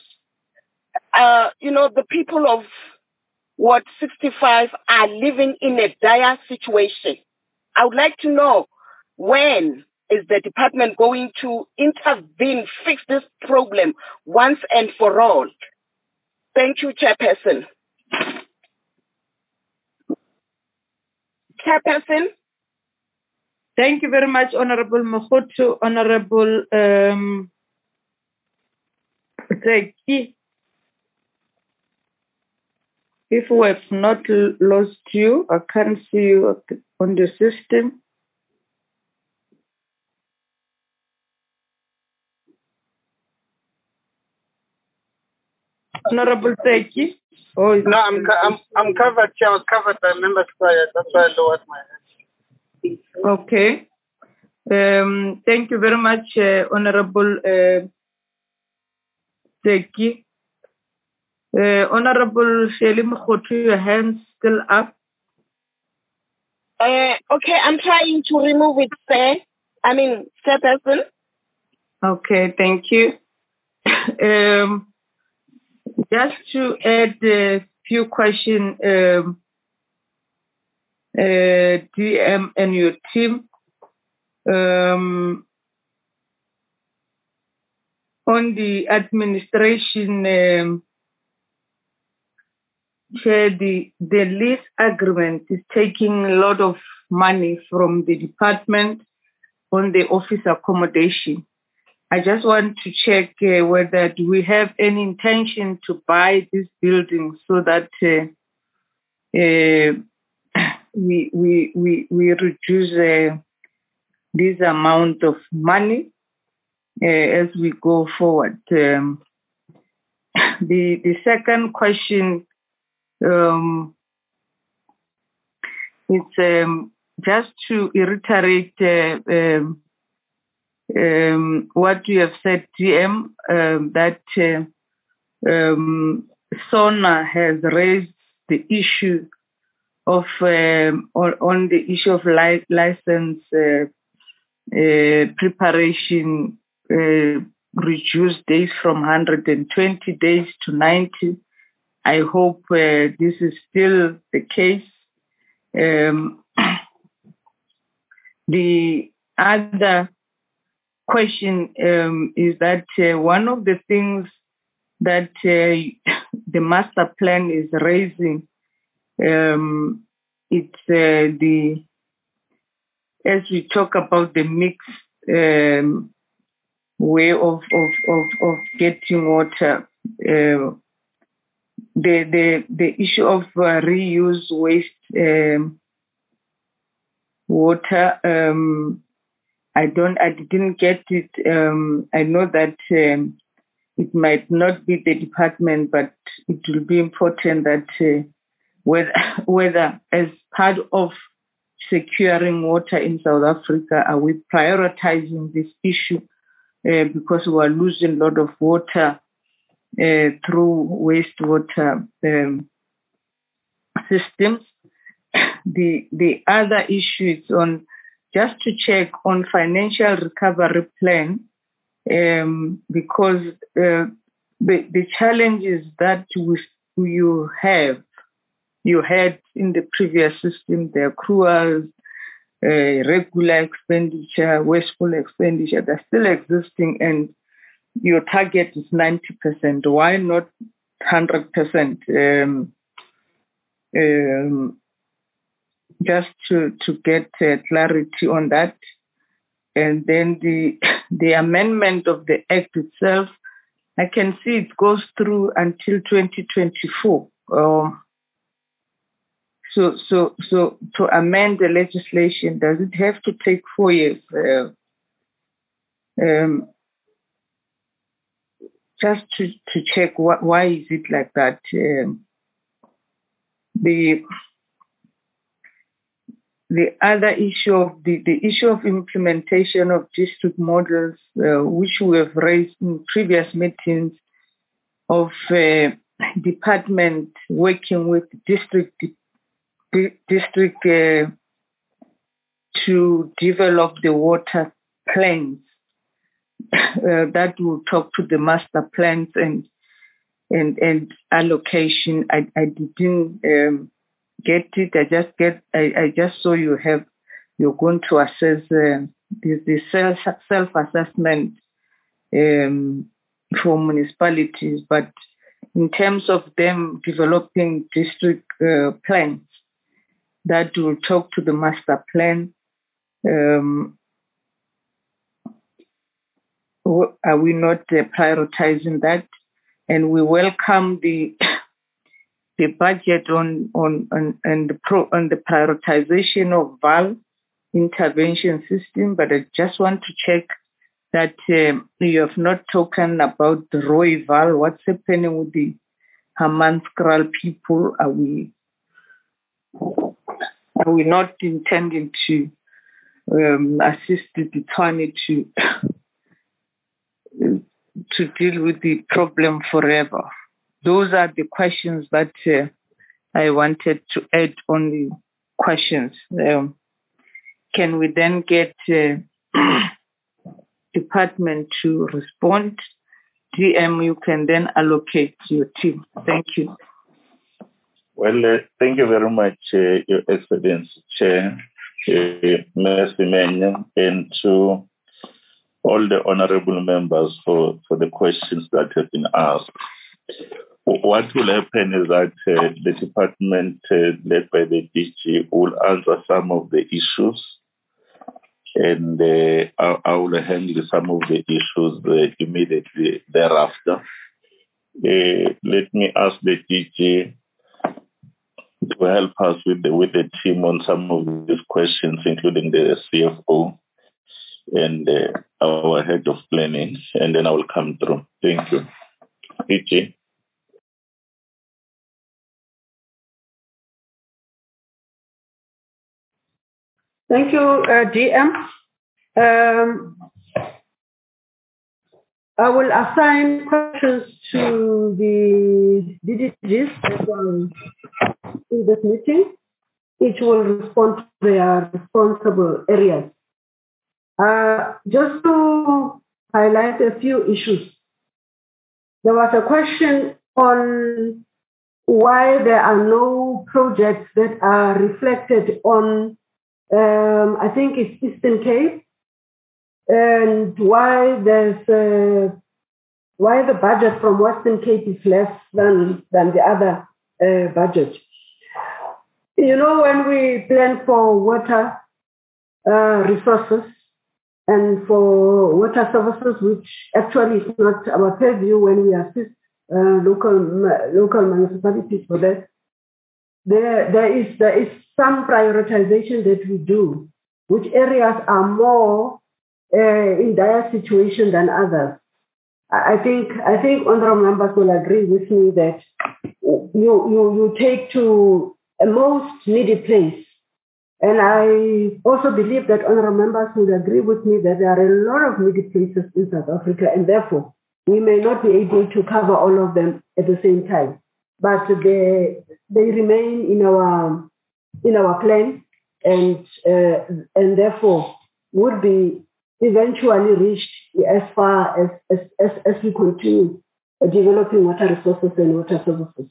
The people of Ward 65 are living in a dire situation. I would like to know, when is the department going to intervene, fix this problem once and for all? Thank you, Chairperson. Chairperson? Thank you very much, Honorable Makhoto. Honorable Tseki. If we have not lost you, I can't see you on the system. Honorable Tseki. No, I'm covered. I was covered by members prior. That's why I lowered my hand. Okay. Thank you very much, Honorable Tseki. Honorable Shelima Khotu, your hand's still up. Okay, I'm trying to remove it, Chairperson. Okay, thank you. Just to add a few questions, DM and your team. on the administration, Chair, the lease agreement is taking a lot of money from the department on the office accommodation. I just want to check whether do we have any intention to buy this building so that we reduce this amount of money as we go forward. The second question is just to reiterate what you have said, GM, that SONA has raised the issue of on the issue of license preparation, reduced days from 120 days to 90. I hope this is still the case. The other question is that one of the things that the master plan is raising, it's as we talk about the mixed way of getting water, the issue of reuse waste water. I didn't get it. I know that it might not be the department, but it will be important that whether as part of securing water in South Africa, are we prioritizing this issue because we are losing a lot of water through wastewater systems. The other issue is on just to check on financial recovery plan, because the challenges that you had in the previous system, the accruals, regular expenditure, wasteful expenditure, they're still existing, and your target is 90%. Why not 100%? Just to get clarity on that. And then the amendment of the Act itself, I can see it goes through until 2024. So to amend the legislation, does it have to take 4 years? Just to check why is it like that? The other issue of the issue of implementation of district models, which we have raised in previous meetings, of department working with district to develop the water plans that will talk to the master plans and allocation. I didn't get it. I just saw you're going to assess the self-assessment for municipalities, but in terms of them developing district plans that will talk to the master plan, are we not prioritizing that? And we welcome the budget on the prioritization of VAL intervention system, but I just want to check that you have not talked about the Roy VAL. What's happening with the Hammanskraal people? Are we not intending to assist the Tshwane to deal with the problem forever? Those are the questions that I wanted to add on the questions. Can we then get department to respond? GM, you can then allocate your team. Thank you. Well, thank you very much, Your Excellency Chair, Ms. Imenya, and to all the honorable members for the questions that have been asked. What will happen is that the department led by the DG will answer some of the issues, and I will handle some of the issues immediately thereafter. Let me ask the DG to help us with the team on some of these questions, including the CFO and our head of planning, and then I will come through. Thank you. DG. Thank you, DM. I will assign questions to the DDGs that are in this meeting. Each will respond to their responsible areas. Just to highlight a few issues. There was a question on why there are no projects that are reflected on, I think it's Eastern Cape, and why the budget from Western Cape is less than the other budget. You know, when we plan for water resources and for water services, which actually is not our purview when we assist local municipalities for that, there is some prioritization that we do, which areas are more in dire situation than others. I think honorable members will agree with me that you take to a most needy place. And I also believe that honorable members will agree with me that there are a lot of needy places in South Africa, and therefore we may not be able to cover all of them at the same time. But they remain in our plan, and therefore would be eventually reached as far as we continue developing water resources and water services.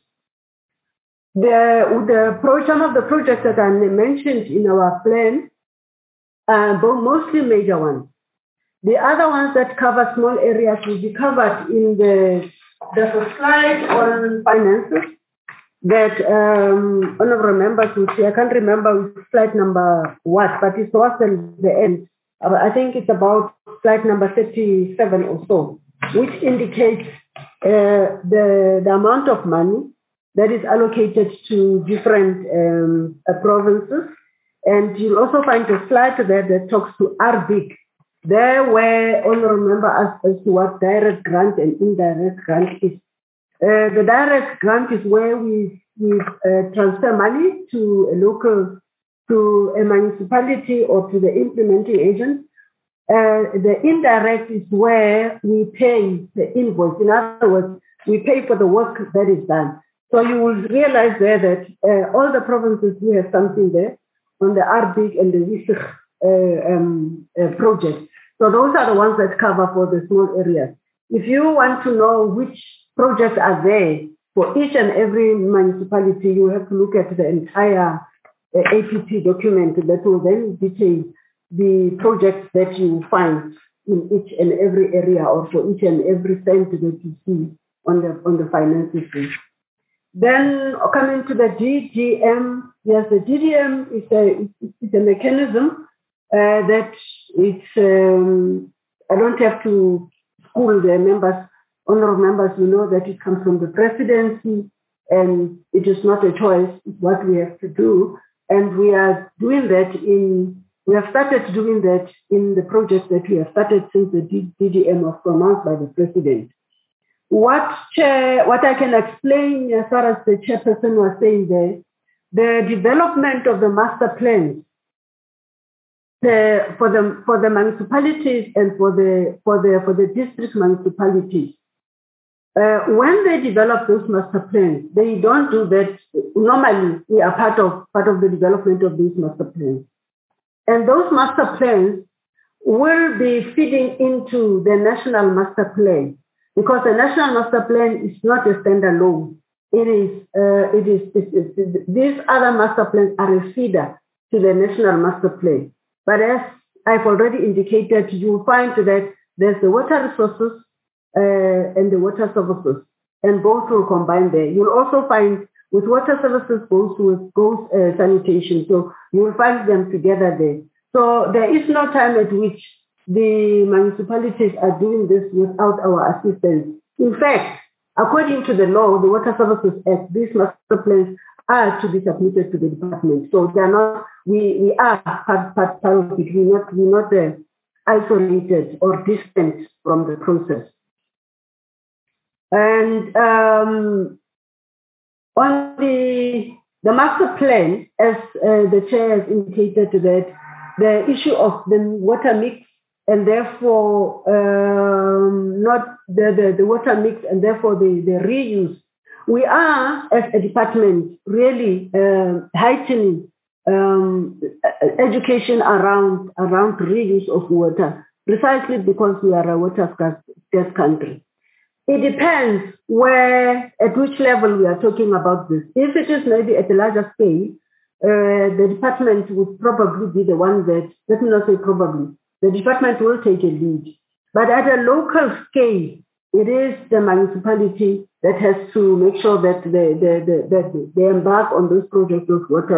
Some of the projects that are mentioned in our plan are mostly major ones. The other ones that cover small areas will be covered in there's a slide on finances that honorable members will see. I can't remember slide number what, but it's towards the end. I think it's about slide number 37 or so, which indicates the amount of money that is allocated to different provinces. And you'll also find a slide there that talks to RBIC. There where honorable member asked as to what direct grant and indirect grant is. The direct grant is where we transfer money to a municipality or to the implementing agent. The indirect is where we pay the invoice. In other words, we pay for the work that is done. So you will realize there that all the provinces, we have something there on the RBIC and the WISIG project. So those are the ones that cover for the small areas. If you want to know which projects are there for each and every municipality, you have to look at the entire APP document that will then detail the projects that you find in each and every area, or for each and every cent that you see on the finances. Then coming to the DGM, yes, the DGM is a mechanism that it's, I don't have to school the members, honorable members, you know that it comes from the presidency, and it is not a choice, it's what we have to do. And we are doing that we have started doing that in the projects that we have started since the DGM was pronounced by the president. What I can explain as far as the chairperson was saying there, the development of the master plans for the municipalities and for the district municipalities. When they develop those master plans, they don't do that. Normally, we are part of the development of these master plans. And those master plans will be feeding into the national master plan, because the national master plan is not a standalone. These other master plans are a feeder to the national master plan. But as I've already indicated, you will find that there's the water resources and the water services, and both will combine there. You'll also find with water services goes sanitation, so you will find them together there. So there is no time at which the municipalities are doing this without our assistance. In fact, according to the law, the Water Services Act, these master plans are to be submitted to the department. So they are not, we are part of it. We're not isolated or distant from the process. And on the master plan, as the chair has indicated that the issue of the water mix and therefore not the water mix and therefore the reuse, we are as a department really heightening education around reuse of water, precisely because we are a water scarce country. It depends at which level we are talking about this. If it is maybe at a larger scale, the department would probably be the one that, let me not say probably, the department will take a lead. But at a local scale, it is the municipality that has to make sure that they embark on those projects of water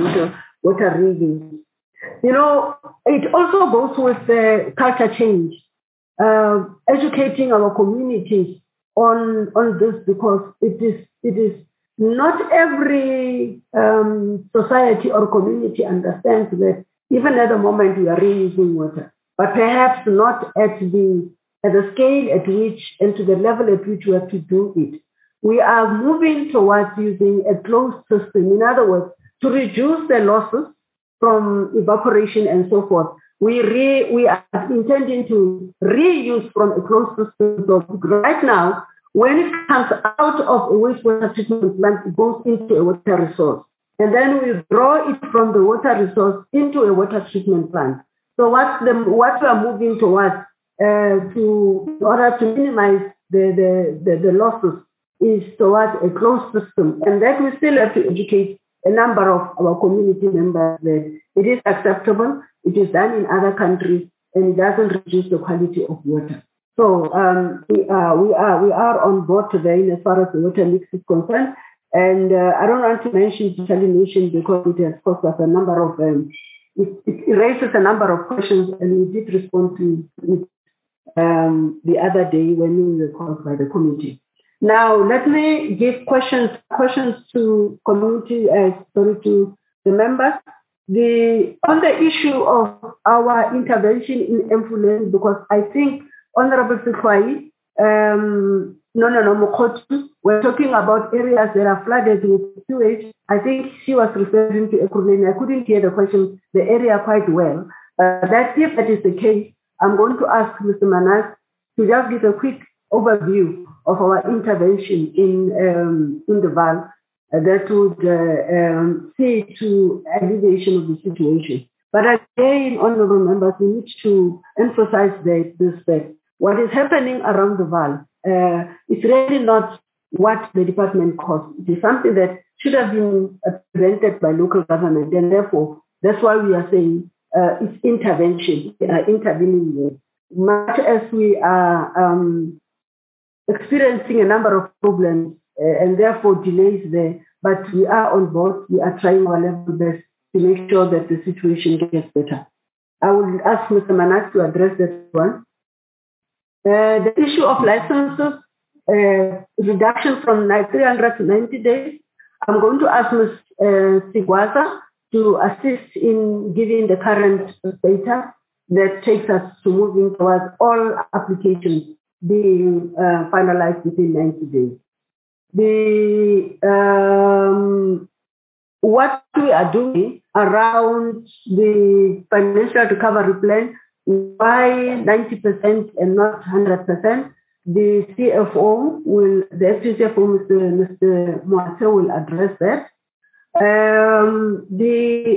reuse. You know, it also goes with the culture change. Educating our communities on this, because it is not every society or community understands that even at the moment we are reusing water, but perhaps not at the scale at which and to the level at which we have to do it. We are moving towards using a closed system. In other words, to reduce the losses from evaporation and so forth. We are intending to reuse from a closed system. So right now, when it comes out of a wastewater treatment plant, it goes into a water resource. And then we draw it from the water resource into a water treatment plant. So what we are moving towards in order to minimize the losses is towards a closed system. And that we still have to educate a number of our community members that it is acceptable, it is done in other countries, and it doesn't reduce the quality of water. So we are on board today as far as the water mix is concerned. And I don't want to mention desalination because it has caused us a number of, it raises a number of questions, and we did respond to it the other day when we were called by the committee. Now, let me give questions to community, to the members. On the issue of our intervention in Mfuleni, because I think Honorable Sekwai, Mokhotu, we're talking about areas that are flooded with sewage. I think she was referring to Ekurhuleni. I couldn't hear the question, the area quite well. That if that is the case, I'm going to ask Mr. Manas to just give a quick overview of our intervention in the Vaal that would see to alleviation of the situation. But again, honorable members, we need to emphasize that what is happening around the Vaal is really not what the department caused. It is something that should have been prevented by local government, and therefore that's why we are saying it's intervention, intervening there. Much as we are experiencing a number of problems and therefore delays there, but we are on board. We are trying our level best to make sure that the situation gets better. I will ask Mr. Manas to address that one. The issue of licenses, reduction from 300 to 90 days. I'm going to ask Ms. Sigwaza to assist in giving the current data that takes us to moving towards all applications being finalized within 90 days. What we are doing around the financial recovery plan, why 90% and not 100%, the CFO will, the FG CFO, Mr. Moato will address that. The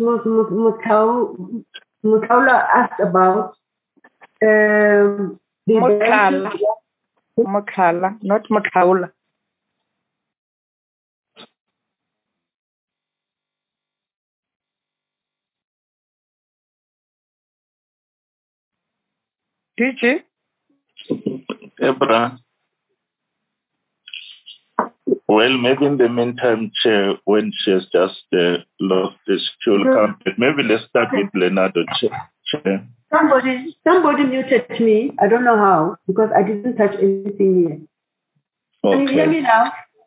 Mutaula asked about Mutala, not Mutaula. DG? Ebra. Well, maybe in the meantime, Chair, when she has just lost this, she will come back. Maybe let's start with Leonardo, Chair. Somebody muted me. I don't know how, because I didn't touch anything here. Okay. Can you hear me now?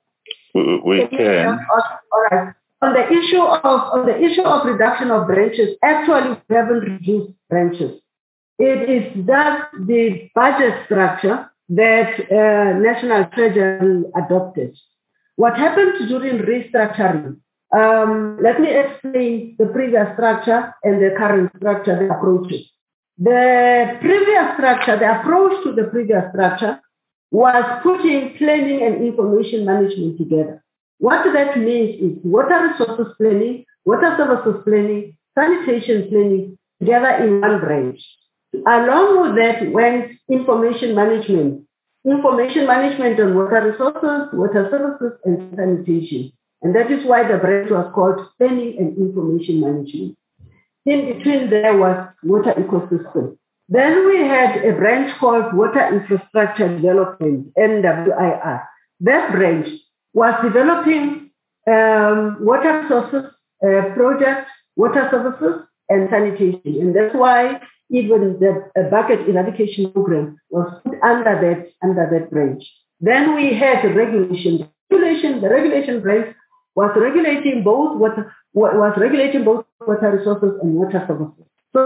We can. All right. On the issue of reduction of branches, actually we haven't reduced branches. It is just the budget structure that National Treasury adopted. What happened during restructuring? Let me explain the previous structure and the current structure, the approaches. The previous structure, the approach to the previous structure was putting planning and information management together. What that means is water resources planning, water services planning, sanitation planning together in one branch. Along with that went information management on water resources, water services, and sanitation. And that is why the branch was called planning and information management. In between there was water ecosystem. Then we had a branch called Water Infrastructure Development, NWIR. That branch was developing water resources projects, water services, and sanitation. And that's why even the bucket eradication program was put under that branch. Then we had the regulation. The regulation branch was regulating both water resources and water services.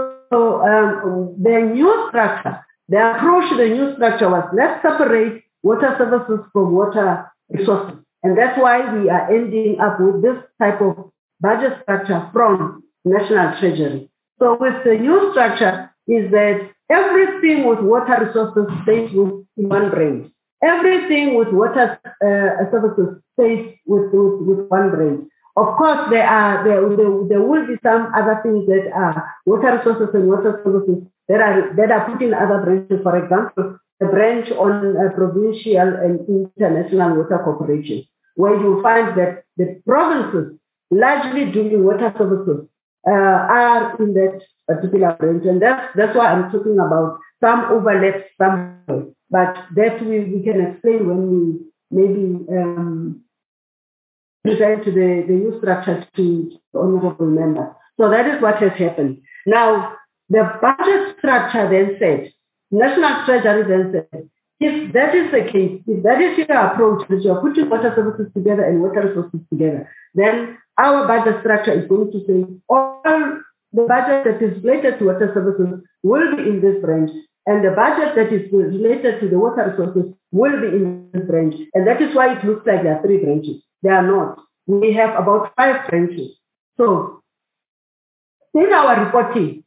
So the new structure, the approach to the new structure was let's separate water services from water resources. And that's why we are ending up with this type of budget structure from National Treasury. So with the new structure is that everything with water resources stays in one branch. Everything with water services stays with one branch. Of course, there will be some other things that are water resources and water services that are put in other branches. For example, the branch on provincial and international water cooperation, where you find that the provinces largely doing water services are in that particular branch, and that's why I'm talking about some overlaps somewhere. But that we can explain when we maybe present to the new structure to the honourable member. So that is what has happened. Now, the budget structure then said, National Treasury then said, if that is the case, if that is your approach, that you are putting water services together and water resources together, then our budget structure is going to say all the budget that is related to water services will be in this branch, and the budget that is related to the water resources will be in this branch. And that is why it looks like there are 3 branches. They are not. We have about 5 branches. So in our reporting,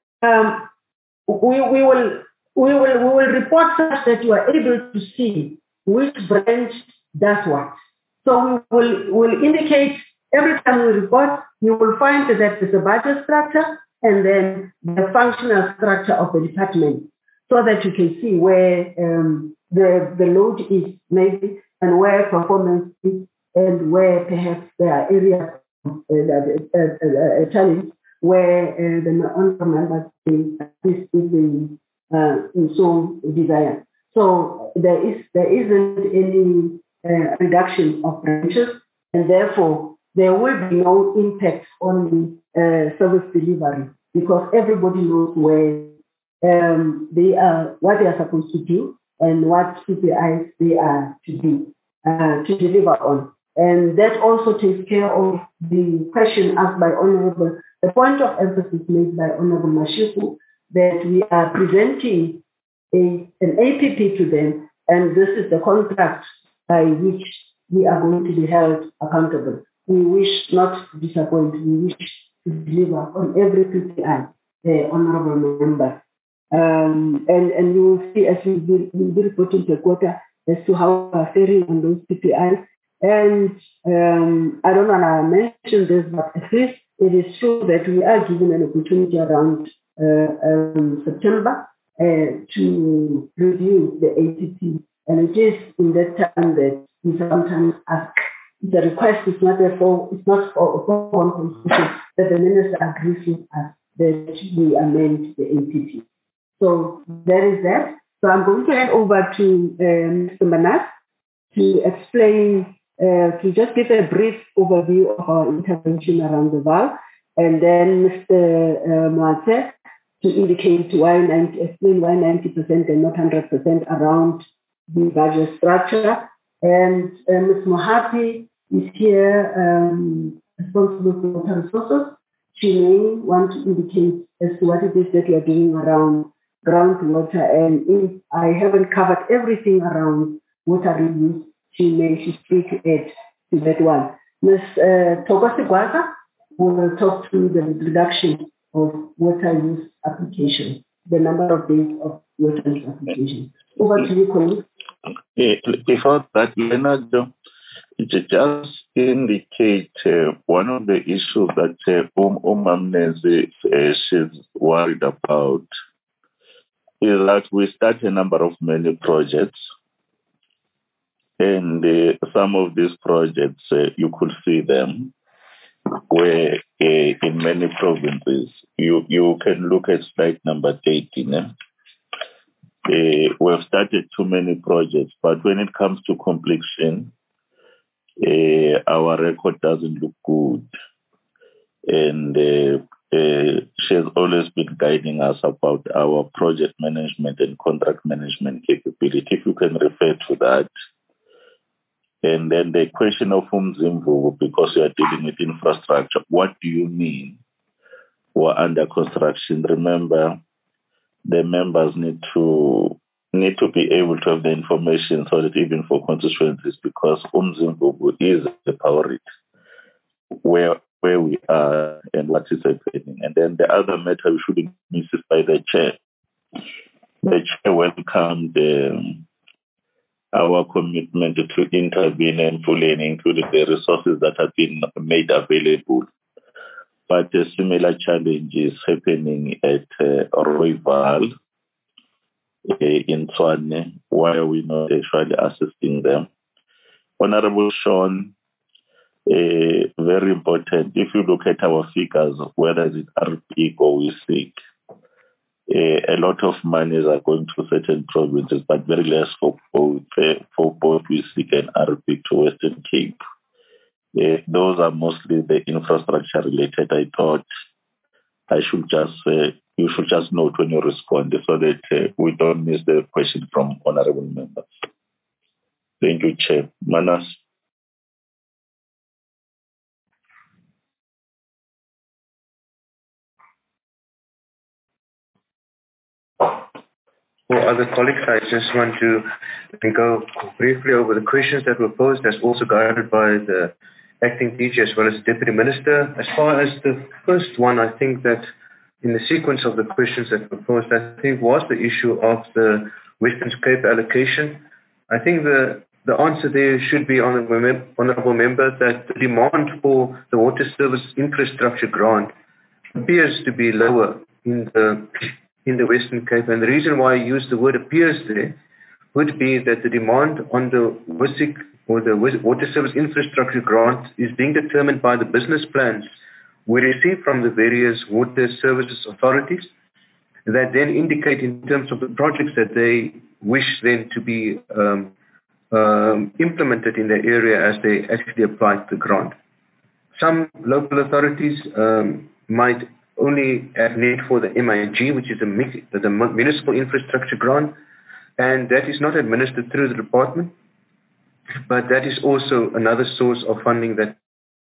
we will report such that you are able to see which branch does what. So we will indicate every time we report, you will find that there's a budget structure and then the functional structure of the department, so that you can see where the load is maybe and where performance is and where perhaps there are areas of challenge where the honourable members this is in so desire. So there isn't any reduction of branches, and therefore there will be no impact on the service delivery, because everybody knows where they are, what they are supposed to do, and what KPIs they are to do to deliver on. And that also takes care of the question asked by Honourable, the point of emphasis made by Honourable Mashiku, that we are presenting an APP to them, and this is the contract by which we are going to be held accountable. We wish not to disappoint, we wish to deliver on every KPI, the Honourable Member. And you will see as we will be reporting to the quarter as to how we are faring on those KPIs. And I don't want to mention this, but at least it is true that we are given an opportunity around September to review the APP. And it is in that time that we sometimes ask, the request is not for one constitution, that the minister agrees with us that we amend the APP. So there is that. So I'm going to hand over to Mr. Manas to explain, to just give a brief overview of our intervention around the valve, and then Mr. Moate to indicate explain why 90% and not 100% around the budget structure. And Ms. Mohapi is here, responsible for water resources. She may want to indicate as to what it is that we are doing around groundwater, and if I haven't covered everything around water reuse, she's free to add to that one. Ms. Togosi Gwaza will talk to the reduction of water use application, the number of days of water use application. Over to you, colleague. Before that, Leonard, just indicate one of the issues that Umamnezi she's worried about is that we start a number of many projects, and some of these projects you could see them where in many provinces you can look at slide number 18. We've started too many projects, but when it comes to completion, our record doesn't look good. And she has always been guiding us about our project management and contract management capability. If you can refer to that. And then the question of Umzimvu, because you are dealing with infrastructure, what do you mean we're under construction? Remember, the members need to be able to have the information so that even for constituencies, because Umzimvu is the priority where we are and what is happening. And then the other matter we shouldn't miss is by the chair. The chair welcomed our commitment to intervene and fully include the resources that have been made available. But a similar challenge is happening at Rooiwal in Tshwane, why are we not actually assisting them? Honorable Sean, very important. If you look at our figures, whether it's RP or we seek, a lot of monies are going to certain provinces, but very less for both we seek and RP to Western Cape. Those are mostly the infrastructure related. I thought I should just you should just note when you respond so that we don't miss the question from honorable members. Thank you, Chair. Manas. For other colleagues, I just want to go briefly over the questions that were posed, as also guided by the acting DG as well as the Deputy Minister. As far as the first one, I think that in the sequence of the questions that were posed, I think was the issue of the Western Cape allocation. I think the answer there should be, honourable member, that the demand for the water service infrastructure grant appears to be lower in the Western Cape. And the reason why I use the word appears there would be that the demand on the WSIC or the water service infrastructure grant is being determined by the business plans we receive from the various water services authorities that then indicate in terms of the projects that they wish then to be implemented in the area as they actually apply the grant. Some local authorities might only have need for the MIG, which is the Municipal Infrastructure Grant, and that is not administered through the department, but that is also another source of funding that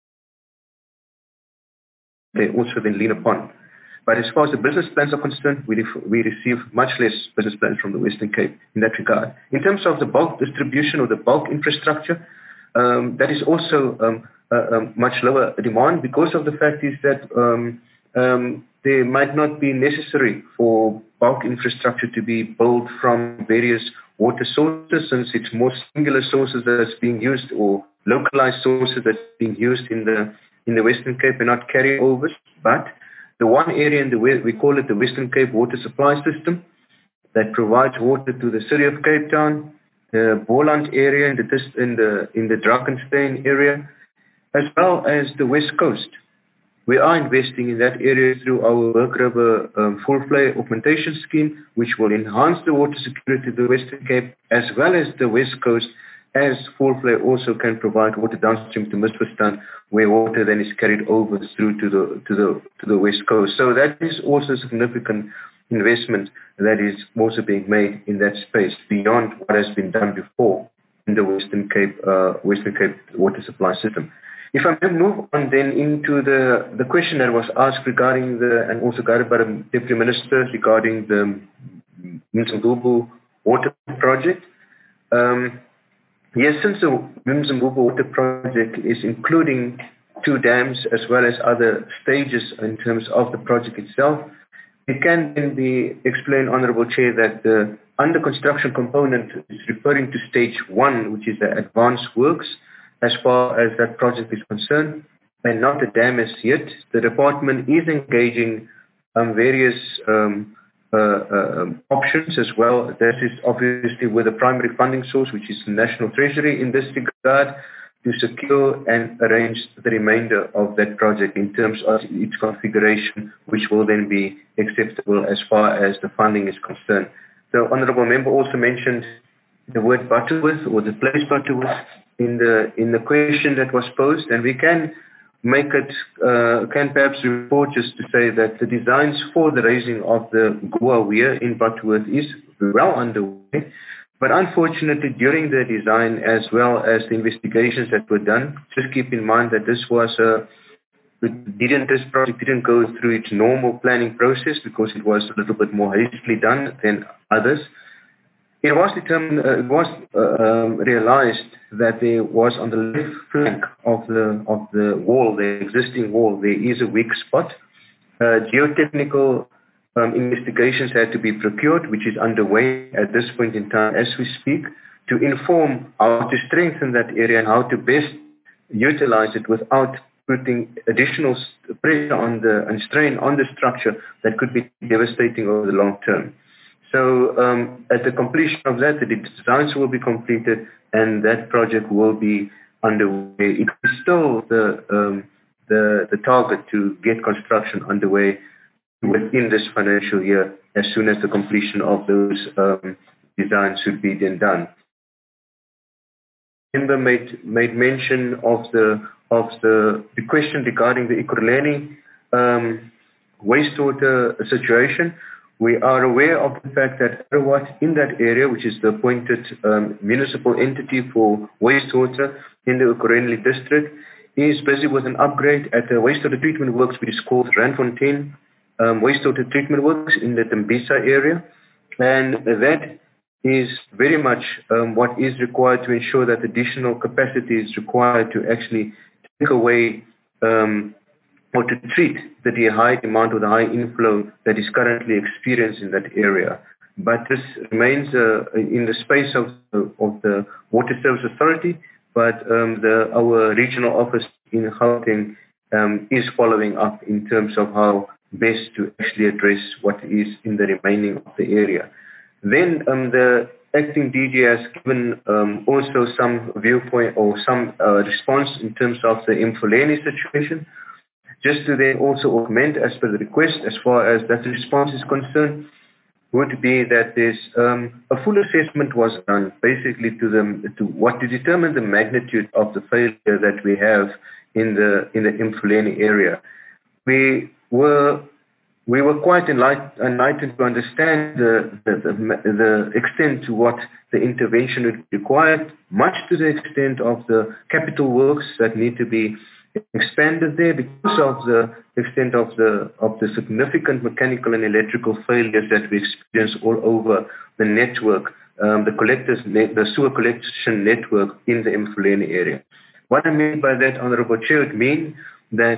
they also then lean upon. But as far as the business plans are concerned, we receive much less business plans from the Western Cape in that regard. In terms of the bulk distribution or the bulk infrastructure, that is also much lower demand because of the fact is that there might not be necessary for bulk infrastructure to be built from various water sources, since it's more singular sources that's being used or localized sources that's being used in the Western Cape and not carryovers. But the one area in we call it the Western Cape Water Supply System that provides water to the city of Cape Town, the Boland area in the Drakenstein area, as well as the West Coast. We are investing in that area through our Berg River full-flow augmentation scheme, which will enhance the water security of the Western Cape as well as the West Coast, as full-flow also can provide water downstream to Misverstand, where water then is carried over through to the West Coast. So that is also a significant investment that is also being made in that space beyond what has been done before in the Western Cape water supply system. If I may move on then into the question that was asked regarding and also guided by the Deputy Minister regarding the Mzimbubu water project. Yes, since the Mzimbubu water project is including 2 dams as well as other stages in terms of the project itself, it can then be explained, Honourable Chair, that the under construction component is referring to stage 1, which is the advanced works, as far as that project is concerned, and not the dam as yet. The department is engaging various options as well. This is obviously with the primary funding source, which is the National Treasury in this regard, to secure and arrange the remainder of that project in terms of its configuration, which will then be acceptable as far as the funding is concerned. The Honourable Member also mentioned the word Butterworth or the place Butterworth in the question that was posed, and we can make it, can perhaps report just to say that the designs for the raising of the Gua Weir in Butterworth is well underway. But unfortunately, during the design as well as the investigations that were done, just keep in mind that this project didn't go through its normal planning process because it was a little bit more hastily done than others. It was realized that there was on the left flank of the wall, the existing wall, there is a weak spot. Geotechnical investigations had to be procured, which is underway at this point in time as we speak, to inform how to strengthen that area and how to best utilize it without putting additional pressure on and strain on the structure that could be devastating over the long term. So at the completion of that, the designs will be completed and that project will be underway. It is still the target to get construction underway within this financial year as soon as the completion of those designs should be then done. Member made mention of the question regarding the Ekurhuleni wastewater situation. We are aware of the fact that Arawat in that area, which is the appointed municipal entity for wastewater in the Ekurhuleni district, is busy with an upgrade at the wastewater treatment works, which is called Randfontein wastewater treatment works in the Tembisa area. And that is very much what is required to ensure that additional capacity is required to actually take away or to treat the high demand or the high inflow that is currently experienced in that area. But this remains in the space of the Water Service Authority, but our regional office in Gauteng is following up in terms of how best to actually address what is in the remaining of the area. Then the acting DG has given also some viewpoint or some response in terms of the Mfuleni situation. Just to then also augment as per the request as far as that response is concerned, would be that there's a full assessment was done basically to determine the magnitude of the failure that we have in the Mfuleni area. We were quite enlightened to understand the extent to what the intervention would require, much to the extent of the capital works that need to be expanded there because of the extent of the significant mechanical and electrical failures that we experience all over the network, the sewer collection network in the Mfuleni area. What I mean by that, Honourable Chair, would mean that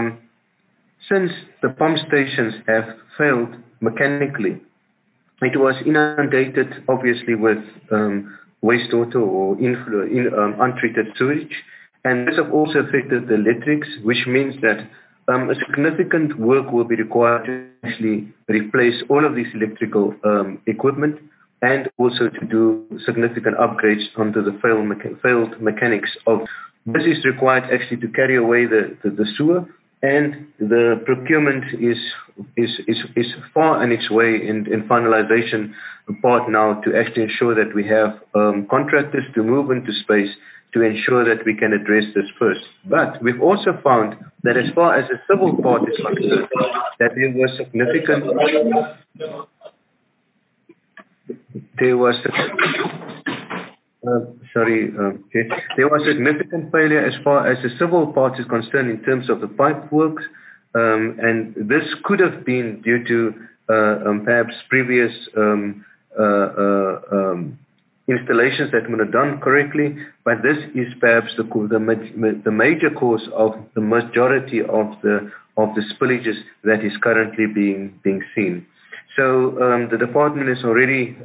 since the pump stations have failed mechanically, it was inundated obviously with wastewater or untreated sewage. And this have also affected the electrics, which means that a significant work will be required to actually replace all of these electrical equipment and also to do significant upgrades onto the failed mechanics of. This is required actually to carry away the sewer and the procurement is far on its way in finalization part now to actually ensure that we have contractors to move into space to ensure that we can address this first. But we've also found that as far as the civil part is concerned, that there was significant there was significant failure as far as the civil part is concerned in terms of the pipe works, and this could have been due to perhaps previous installations that were not done correctly, but this is perhaps the major cause of the majority of the spillages that is currently being seen. So the department has already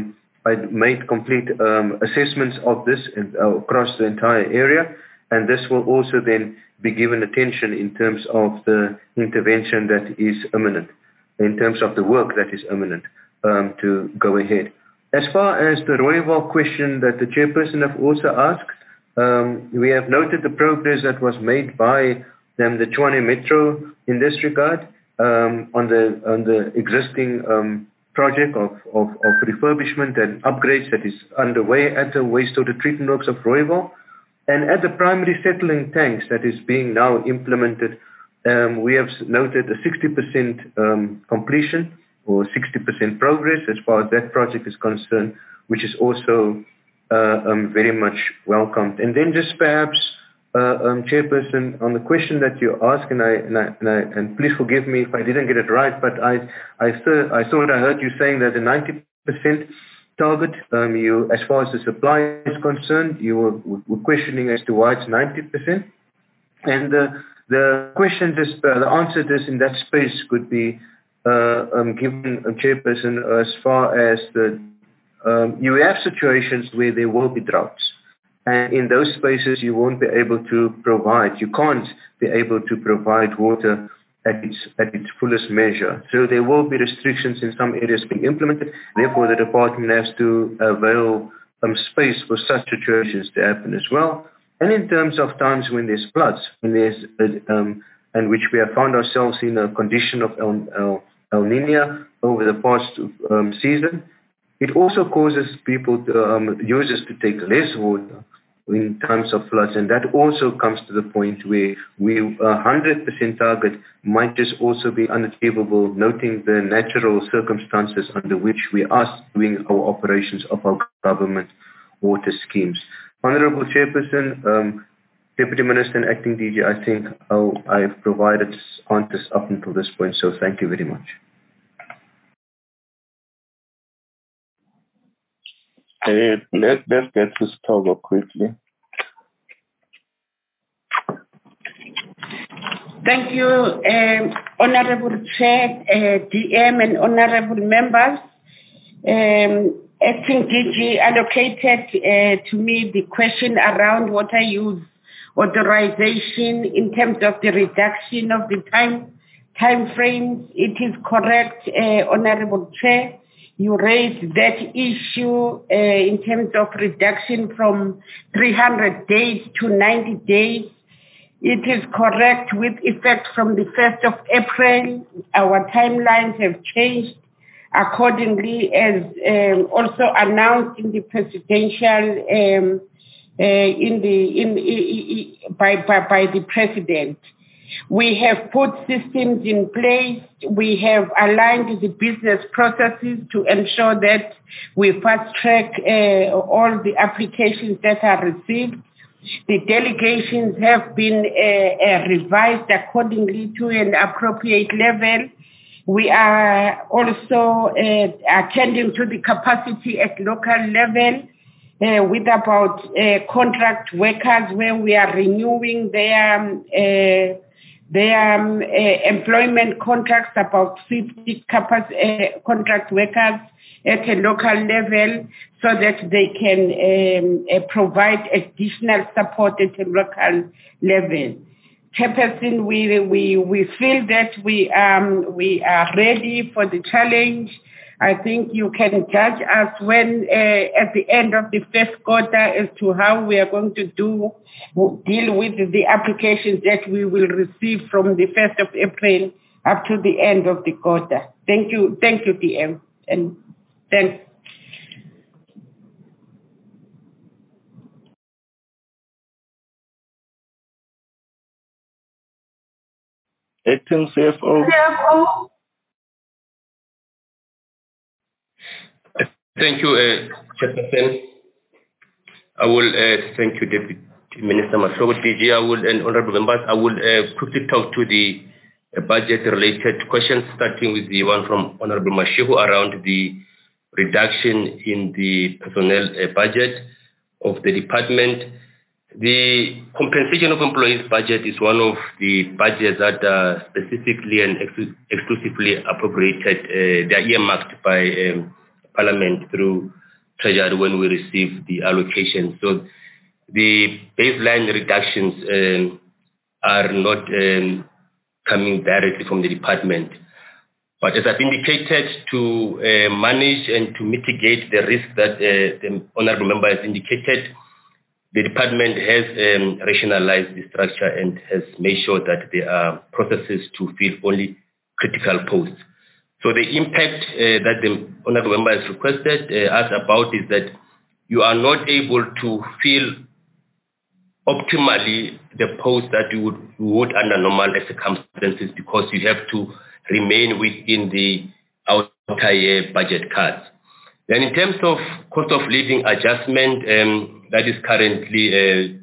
made complete assessments of this across the entire area, and this will also then be given attention in terms of the intervention that is imminent, in terms of the work that is imminent to go ahead. As far as the Rooiwal question that the chairperson have also asked, we have noted the progress that was made by the Tshwane Metro in this regard on the existing project of refurbishment and upgrades that is underway at the wastewater treatment works of Rooiwal. And at the primary settling tanks that is being now implemented, we have noted a 60% completion or 60% progress as far as that project is concerned, which is also very much welcomed. And then just perhaps, Chairperson, on the question that you asked, and please forgive me if I didn't get it right, but I thought I heard you saying that the 90% target, as far as the supply is concerned, you were questioning as to why it's 90%. And the question, the answer to this in that space could be given, Chairperson, as far as you have situations where there will be droughts. And in those spaces, you won't be able to provide, you can't be able to provide water at its fullest measure. So there will be restrictions in some areas being implemented. Therefore, the department has to avail space for such situations to happen as well. And in terms of times when there's floods, when there's and which we have found ourselves in a condition of El Niño over the past season, it also causes people, users to take less water in times of floods, and that also comes to the point where 100% target might just also be unachievable, noting the natural circumstances under which we are doing our operations of our government water schemes. Honorable Chairperson, Deputy Minister and Acting DG, I think I've provided answers up until this point, so thank you very much. Let's get to Togo quickly. Thank you, Honorable Chair, DM and Honorable Members. Acting DG allocated to me the question around water use authorization in terms of the reduction of the time frames. It is correct, Honorable Chair. You raised that issue in terms of reduction from 300 days to 90 days. It is correct with effect from the 1st of April. Our timelines have changed accordingly as also announced in the presidential by the President. We have put systems in place. We have aligned the business processes to ensure that we fast track all the applications that are received. The delegations have been revised accordingly to an appropriate level. We are also attending to the capacity at local level with about contract workers where we are renewing their employment contracts, about 50 contract workers at a local level so that they can provide additional support at a local level. Chairperson, we feel that we are ready for the challenge. I think you can judge us when at the end of the first quarter as to how we are going to deal with the applications that we will receive from the 1st of April up to the end of the quarter. Thank you, DM, and thanks. Acting CFO. Thank you, Chairperson. I will thank you, Deputy Minister Mahlobo, DG. And honorable members, I will quickly talk to the budget-related questions, starting with the one from Honorable Mashego around the reduction in the personnel budget of the department. The compensation of employees budget is one of the budgets that are specifically and exclusively appropriated. They are earmarked by Parliament through Treasury when we receive the allocation. So the baseline reductions are not coming directly from the department. But as I've indicated, to manage and to mitigate the risk that the honorable member has indicated, the department has rationalized the structure and has made sure that there are processes to fill only critical posts. So the impact that the honorable member has requested us about is that you are not able to fill optimally the post that you would under normal circumstances, because you have to remain within the outer year budget cuts. Then in terms of cost of living adjustment, that is currently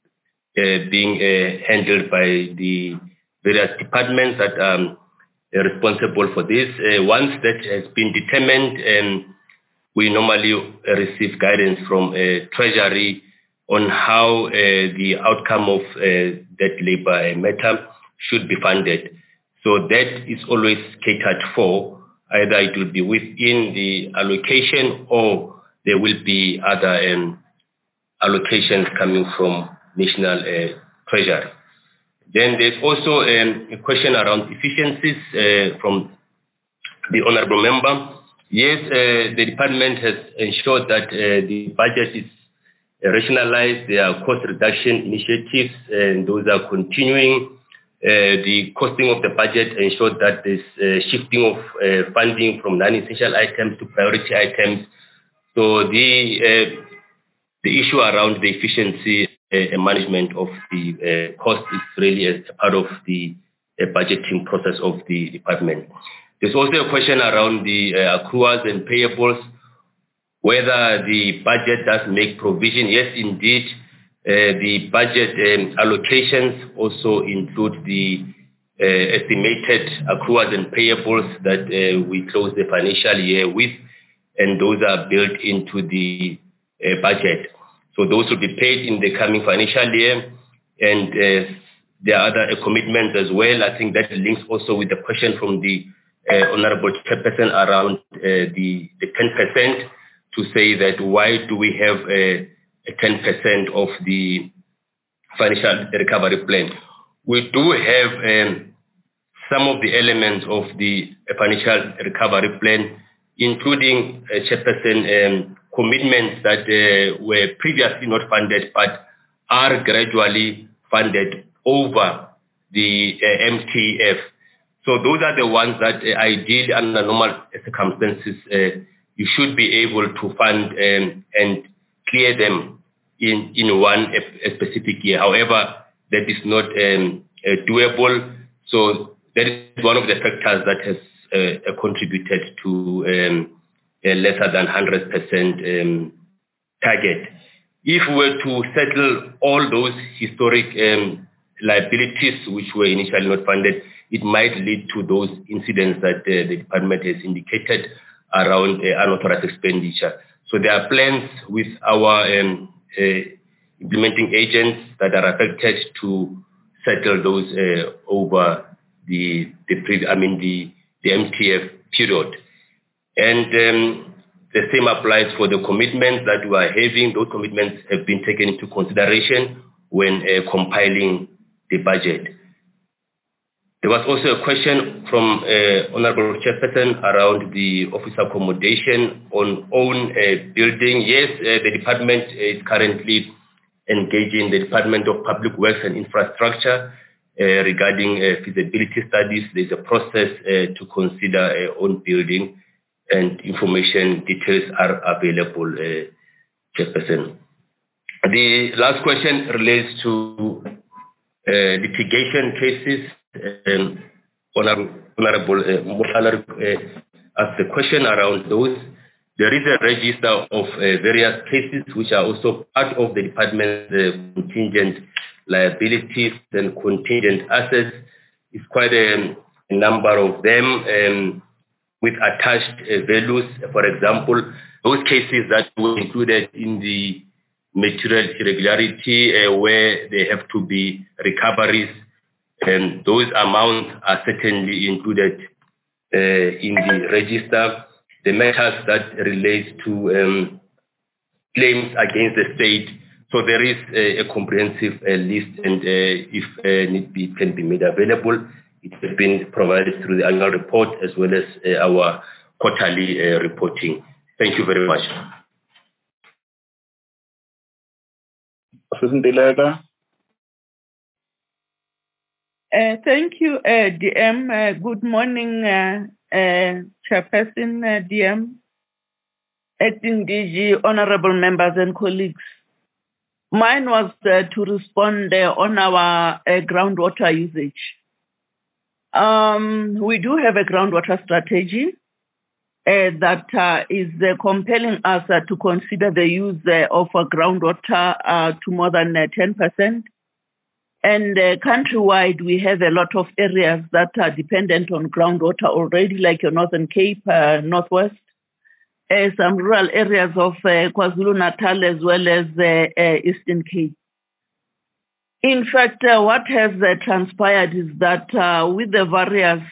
being handled by the various departments that are responsible for this. Once that has been determined, we normally receive guidance from Treasury on how the outcome of that labor matter should be funded. So that is always catered for. Either it will be within the allocation or there will be other allocations coming from National Treasury. Then there's also a question around efficiencies from the honorable member. Yes, the department has ensured that the budget is rationalized. There are cost reduction initiatives, and those are continuing. The costing of the budget ensured that there's shifting of funding from non-essential items to priority items. So the issue around the efficiency management of the cost is really a part of the budgeting process of the department. There's also a question around the accruals and payables, whether the budget does make provision. Yes, indeed. The budget allocations also include the estimated accruals and payables that we close the financial year with, and those are built into the budget. So those will be paid in the coming financial year, and there are other commitments as well. I think that links also with the question from the Honorable Chairperson around the 10%, to say that why do we have a 10% of the financial recovery plan. We do have some of the elements of the financial recovery plan, including Chairperson commitments that were previously not funded but are gradually funded over the MTF. So those are the ones that ideally under normal circumstances you should be able to fund and clear them in one specific year. However, that is not doable. So that is one of the factors that has contributed to a lesser than 100% target. If we were to settle all those historic liabilities which were initially not funded, it might lead to those incidents that the department has indicated around unauthorized expenditure. So there are plans with our implementing agents that are affected to settle those over the MTF period. And the same applies for the commitments that we are having. Those commitments have been taken into consideration when compiling the budget. There was also a question from Honorable Chairperson around the office accommodation on own building. Yes, the department is currently engaging the Department of Public Works and Infrastructure regarding feasibility studies. There's a process to consider own building, and information details are available, Chairperson. The last question relates to litigation cases. Honorable asked the question around those. There is a register of various cases which are also part of the department's contingent liabilities and contingent assets. It's quite a number of them with attached values. For example, those cases that were included in the material irregularity where there have to be recoveries, and those amounts are certainly included in the register. The matters that relate to claims against the state. So there is a comprehensive list, and if need be, can be made available. It has been provided through the annual report as well as our quarterly reporting. Thank you very much. Assistant Delegate. Thank you, DM. Good morning, Chairperson, DM, Acting DG, honorable members and colleagues. Mine was to respond on our groundwater usage. We do have a groundwater strategy that is compelling us to consider the use of groundwater to more than 10%. And countrywide, we have a lot of areas that are dependent on groundwater already, like your Northern Cape, Northwest, some rural areas of KwaZulu-Natal, as well as Eastern Cape. In fact, what has transpired is that with the various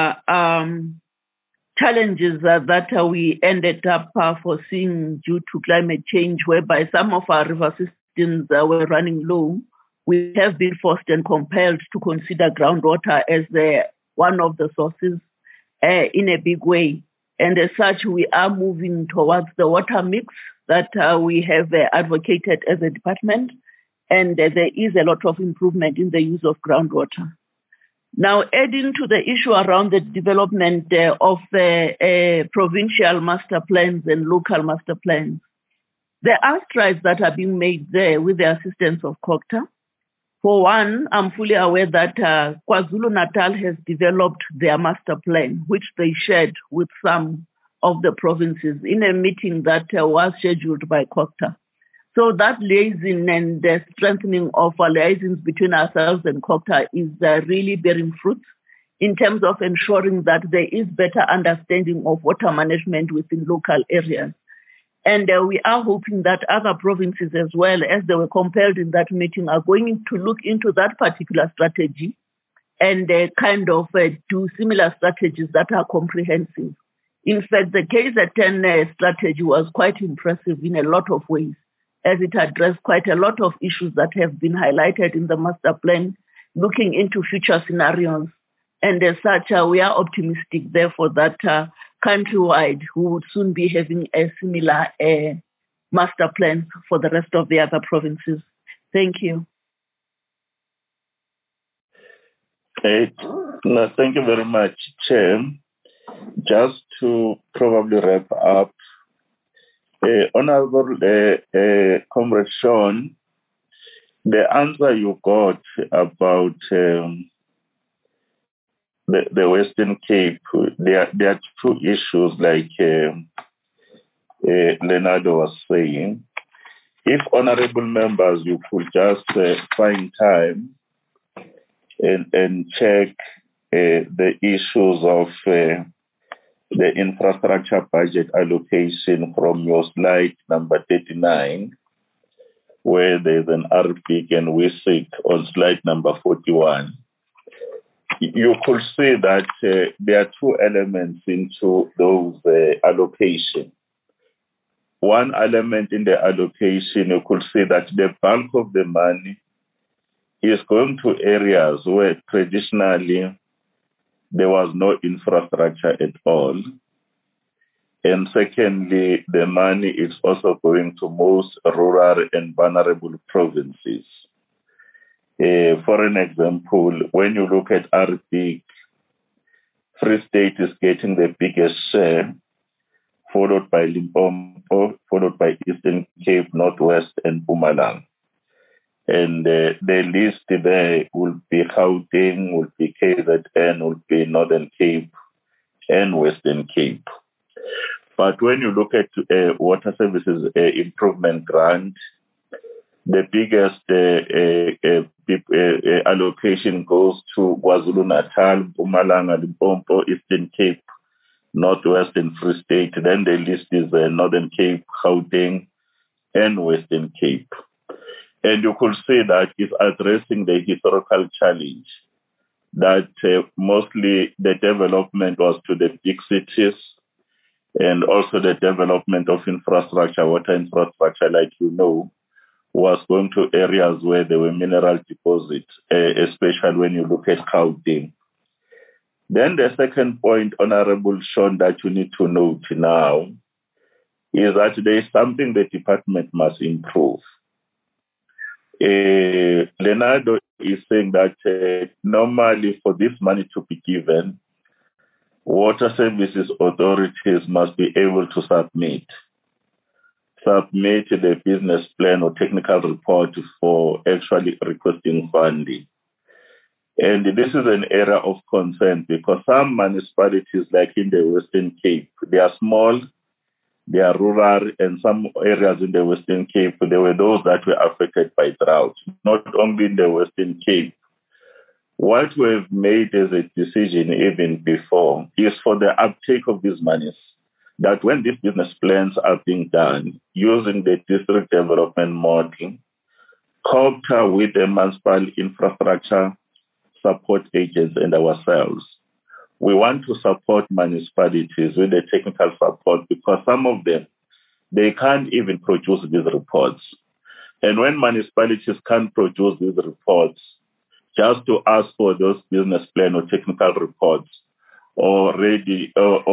challenges that we ended up foreseeing due to climate change, whereby some of our river systems were running low, we have been forced and compelled to consider groundwater as one of the sources in a big way. And as such, we are moving towards the water mix that we have advocated as a department. And there is a lot of improvement in the use of groundwater. Now, adding to the issue around the development of the provincial master plans and local master plans, there are strides that are being made there with the assistance of COGTA. For one, I'm fully aware that KwaZulu-Natal has developed their master plan, which they shared with some of the provinces in a meeting that was scheduled by COGTA. So that liaison and the strengthening of our liaisons between ourselves and COGTA is really bearing fruit in terms of ensuring that there is better understanding of water management within local areas. And we are hoping that other provinces as well, as they were compelled in that meeting, are going to look into that particular strategy and kind of do similar strategies that are comprehensive. In fact, the KZN strategy was quite impressive in a lot of ways, as it addressed quite a lot of issues that have been highlighted in the master plan, looking into future scenarios. And as such, we are optimistic, therefore, that countrywide, we would soon be having a similar master plan for the rest of the other provinces. Thank you. No, thank you very much, Chair. Just to probably wrap up, Honorable Comrade Sean, the answer you got about the Western Cape, there are two issues like Leonardo was saying. If honorable members, you could just find time and check the issues of the infrastructure budget allocation from your slide number 39, where there's an RPIC and WSIC on slide number 41. You could see that there are two elements into those allocations. One element in the allocation, you could see that the bulk of the money is going to areas where traditionally there was no infrastructure at all. And secondly, the money is also going to most rural and vulnerable provinces. For an example, when you look at RP, Free State is getting the biggest share, followed by Limpopo, followed by Eastern Cape, Northwest, and Mpumalanga. And the list there will be Gauteng, will be KZN, will be Northern Cape, and Western Cape. But when you look at water services improvement grant, the biggest allocation goes to KwaZulu-Natal, Mpumalanga, Limpopo, Eastern Cape, Northwest, and Free State. Then the list is Northern Cape, Gauteng, and Western Cape. And you could say that it's addressing the historical challenge that mostly the development was to the big cities, and also the development of infrastructure, water infrastructure, like you know, was going to areas where there were mineral deposits, especially when you look at Gauteng. Then the second point, Honorable Sean, that you need to note now is that there is something the department must improve. Leonardo is saying that normally for this money to be given, water services authorities must be able to submit the business plan or technical report for actually requesting funding. And this is an area of concern because some municipalities, like in the Western Cape, they are small, they are rural, and some areas in the Western Cape, there were those that were affected by drought, not only in the Western Cape. What we've made as a decision even before is for the uptake of these monies, that when these business plans are being done using the district development model, COGTA with the municipal infrastructure support agents and ourselves, we want to support municipalities with the technical support because some of them, they can't even produce these reports. And when municipalities can't produce these reports, just to ask for those business plan or technical reports or ready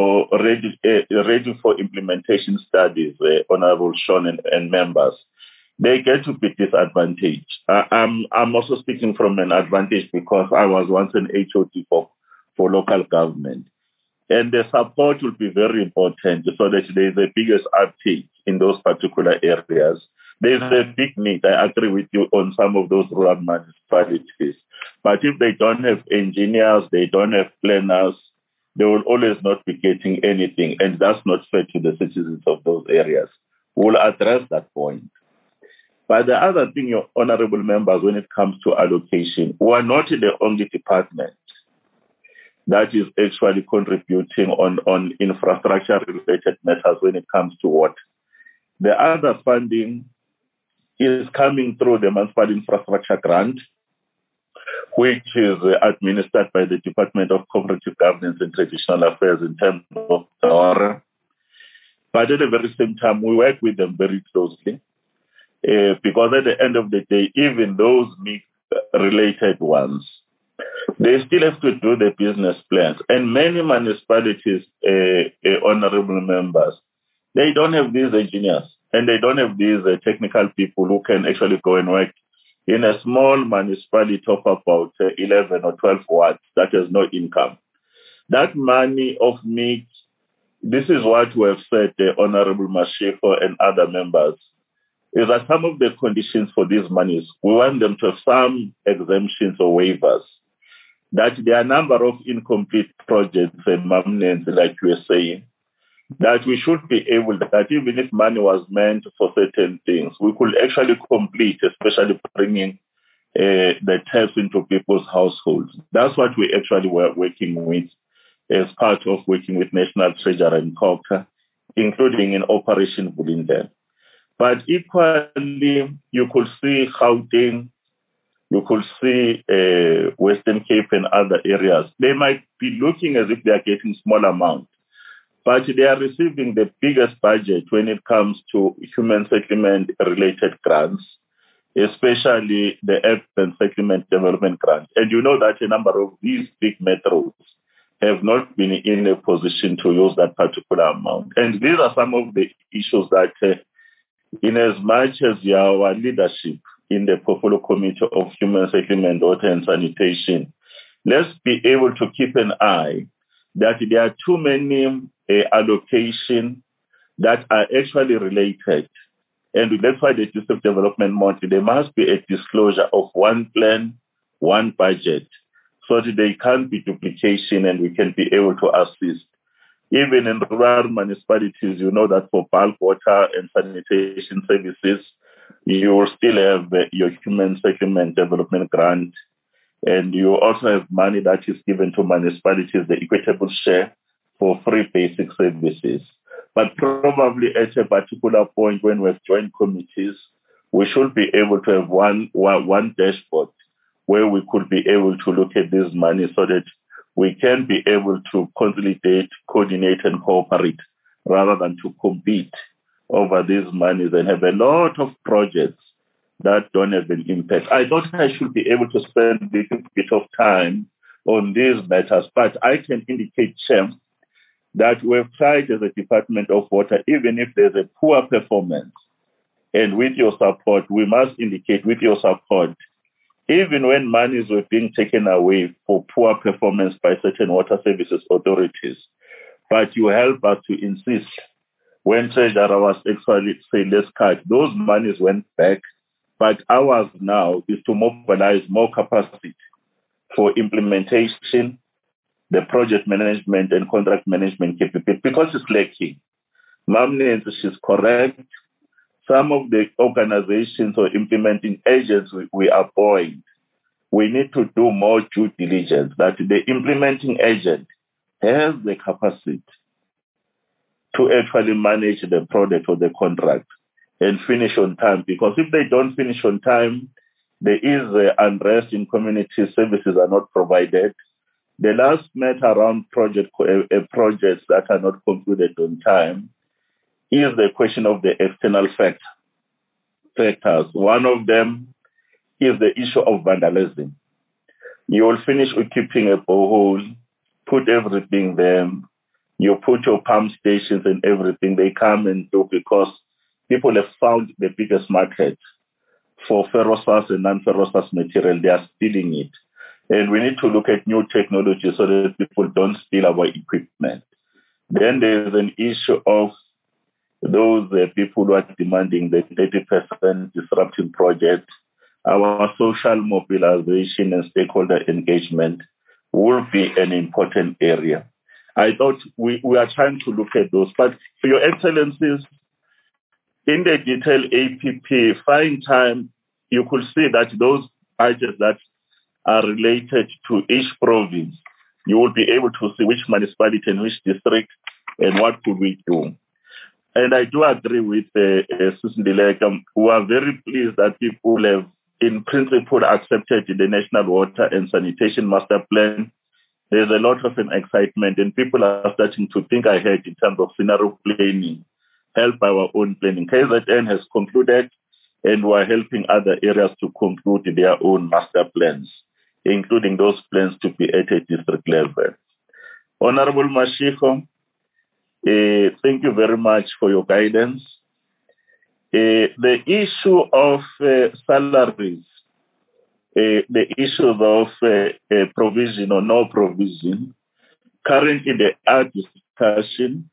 for implementation studies, Honorable Sean and members, they get to be disadvantaged. I'm also speaking from an advantage because I was once an HOT for local government. And the support will be very important so that there is the biggest uptake in those particular areas. There is a big need. I agree with you on some of those rural municipalities. But if they don't have engineers, they don't have planners, they will always not be getting anything. And that's not fair to the citizens of those areas. We'll address that point. But the other thing, your honorable members, when it comes to allocation, we are not the only department that is actually contributing on infrastructure-related matters when it comes to water. The other funding is coming through the Municipal Infrastructure Grant, which is administered by the Department of Cooperative Governance and Traditional Affairs in terms of DORA. But at the very same time, we work with them very closely because at the end of the day, even those mixed-related ones, they still have to do the business plans. And many municipalities, honorable members, they don't have these engineers and they don't have these technical people who can actually go and work in a small municipality of about 11 or 12 wards that has no income. That money of MIG, this is what we have said, Honorable Mashiko and other members, is that some of the conditions for these monies, we want them to have some exemptions or waivers. That there are a number of incomplete projects and remnants, like you were saying, that we should be able, that even if money was meant for certain things, we could actually complete, especially bringing the taps into people's households. That's what we actually were working with as part of working with National Treasury and COGTA, including in Operation Vulindlela. But equally, you could see Gauteng, you could see Western Cape and other areas. They might be looking as if they are getting small amounts, but they are receiving the biggest budget when it comes to human settlement-related grants, especially the urban settlement development grants. And you know that a number of these big metros, have not been in a position to use that particular amount. And these are some of the issues that, in as much as our leadership in the Portfolio Committee of Human Settlement, Water and Sanitation, let's be able to keep an eye that there are too many allocations that are actually related. And that's why the District Development Monthly, there must be a disclosure of one plan, one budget, so that there can't be duplication and we can be able to assist. Even in rural municipalities, you know that for bulk water and sanitation services, you will still have your human settlement development grant, and you also have money that is given to municipalities, the equitable share for free basic services. But probably at a particular point when we've joined committees, we should be able to have one dashboard where we could be able to look at this money so that we can be able to consolidate, coordinate, and cooperate rather than to compete over these monies and have a lot of projects that don't have an impact. I thought I should be able to spend a little bit of time on these matters, but I can indicate, Chair, that we've tried as a Department of Water, even if there's a poor performance, and with your support, we must indicate with your support, even when monies were being taken away for poor performance by certain water services authorities, but you help us to insist when Treasurer was actually say, let's cut, those monies went back, but ours now is to mobilize more capacity for implementation, the project management and contract management capability, because it's lacking. Mamne, she's correct. Some of the organizations or implementing agents we appoint, we need to do more due diligence that the implementing agent has the capacity to actually manage the product or the contract and finish on time. Because if they don't finish on time, there is unrest in community, services are not provided. The last matter around projects that are not concluded on time is the question of the external factors. One of them is the issue of vandalism. You will finish with keeping a borehole, put everything there, you put your pump stations and everything, they come and do because people have found the biggest market for ferrous and non-ferrous material. They are stealing it. And we need to look at new technology so that people don't steal our equipment. Then there's an issue of those people who are demanding the 30% disruption project. Our social mobilization and stakeholder engagement will be an important area. I thought we are trying to look at those. But for your excellencies, in the detailed APP, find time, you could see that those budgets that are related to each province, you will be able to see which municipality and which district and what could we do. And I do agree with Susan Dileka, who are very pleased that people have in principle accepted the National Water and Sanitation Master Plan. There's a lot of an excitement and people are starting to think ahead in terms of scenario planning, help our own planning. KZN has concluded and we're helping other areas to conclude their own master plans, including those plans to be at a district level. Honorable Mashiko, thank you very much for your guidance. The issue of salaries, the issues of provision or no provision, currently there are discussion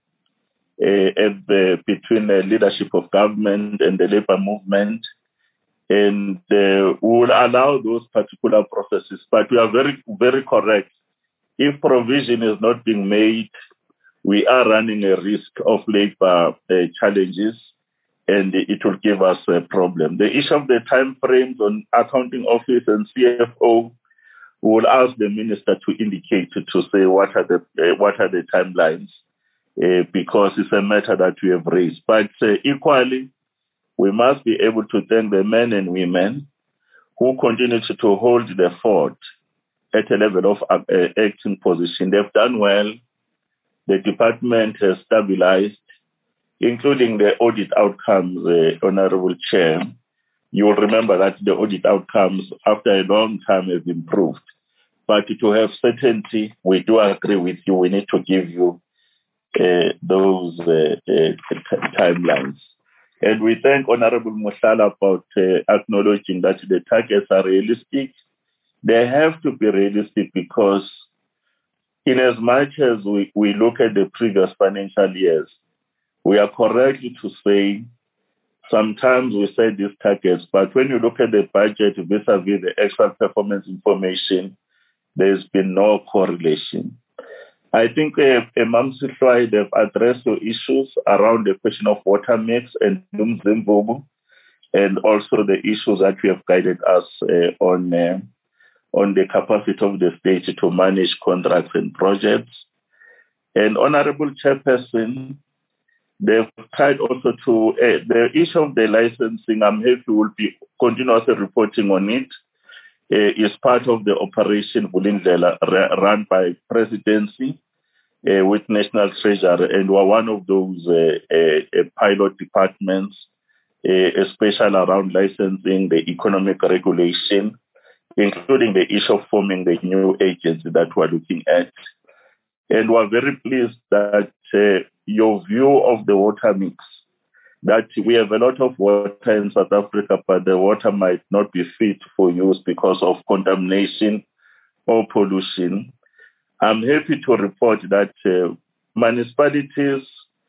between the leadership of government and the labor movement, and we will allow those particular processes. But we are very, very correct. If provision is not being made, we are running a risk of labor challenges, and it will give us a problem. The issue of the time frames on accounting office and CFO, we will ask the minister to indicate to say what are the timelines, because it's a matter that we have raised. But equally, we must be able to thank the men and women who continue to hold the fort at a level of acting position. They've done well. The department has stabilized, including the audit outcomes, Honorable Chair. You will remember that the audit outcomes, after a long time, have improved. But to have certainty, we do agree with you. We need to give you those timelines. And we thank Honorable Mohlala about acknowledging that the targets are realistic. They have to be realistic because in as much as we look at the previous financial years, we are correct to say sometimes we set these targets, but when you look at the budget vis-a-vis the actual performance information, there's been no correlation. I think Mam Sihlwai, they've addressed the issues around the question of water mix and Umzimvubu, and also the issues that we have guided us on the capacity of the state to manage contracts and projects. And Honorable Chairperson, they've tried also to, the issue of the licensing, I'm happy we'll be continuously reporting on it. Is part of the operation Vulindlela run by Presidency with National Treasury, and we're one of those pilot departments, especially around licensing, the economic regulation, including the issue of forming the new agency that we're looking at. And we're very pleased that your view of the water mix, that we have a lot of water in South Africa, but the water might not be fit for use because of contamination or pollution. I'm happy to report that municipalities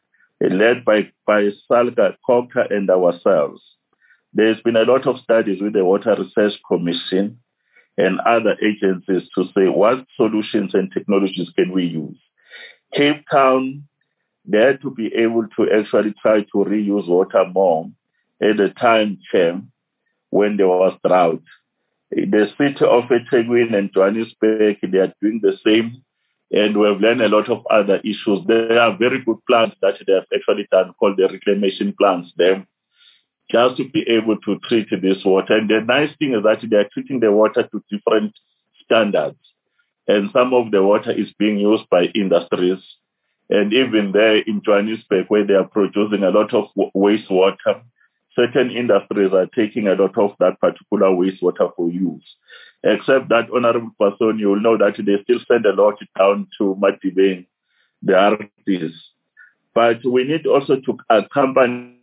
led by SALGA, COCA, and ourselves, there's been a lot of studies with the Water Research Commission and other agencies to say what solutions and technologies can we use. Cape Town, they had to be able to actually try to reuse water more at the time when there was drought. The city of eThekwini and Johannesburg, they are doing the same, and we have learned a lot of other issues. There are very good plans that they have actually done called the reclamation plans there, just to be able to treat this water. And the nice thing is that they are treating the water to different standards, and some of the water is being used by industries. And even there in Johannesburg, where they are producing a lot of wastewater, certain industries are taking a lot of that particular wastewater for use. Except that, Honorable Person, you will know that they still send a lot down to Matibeng, the RTs. But we need also to accompany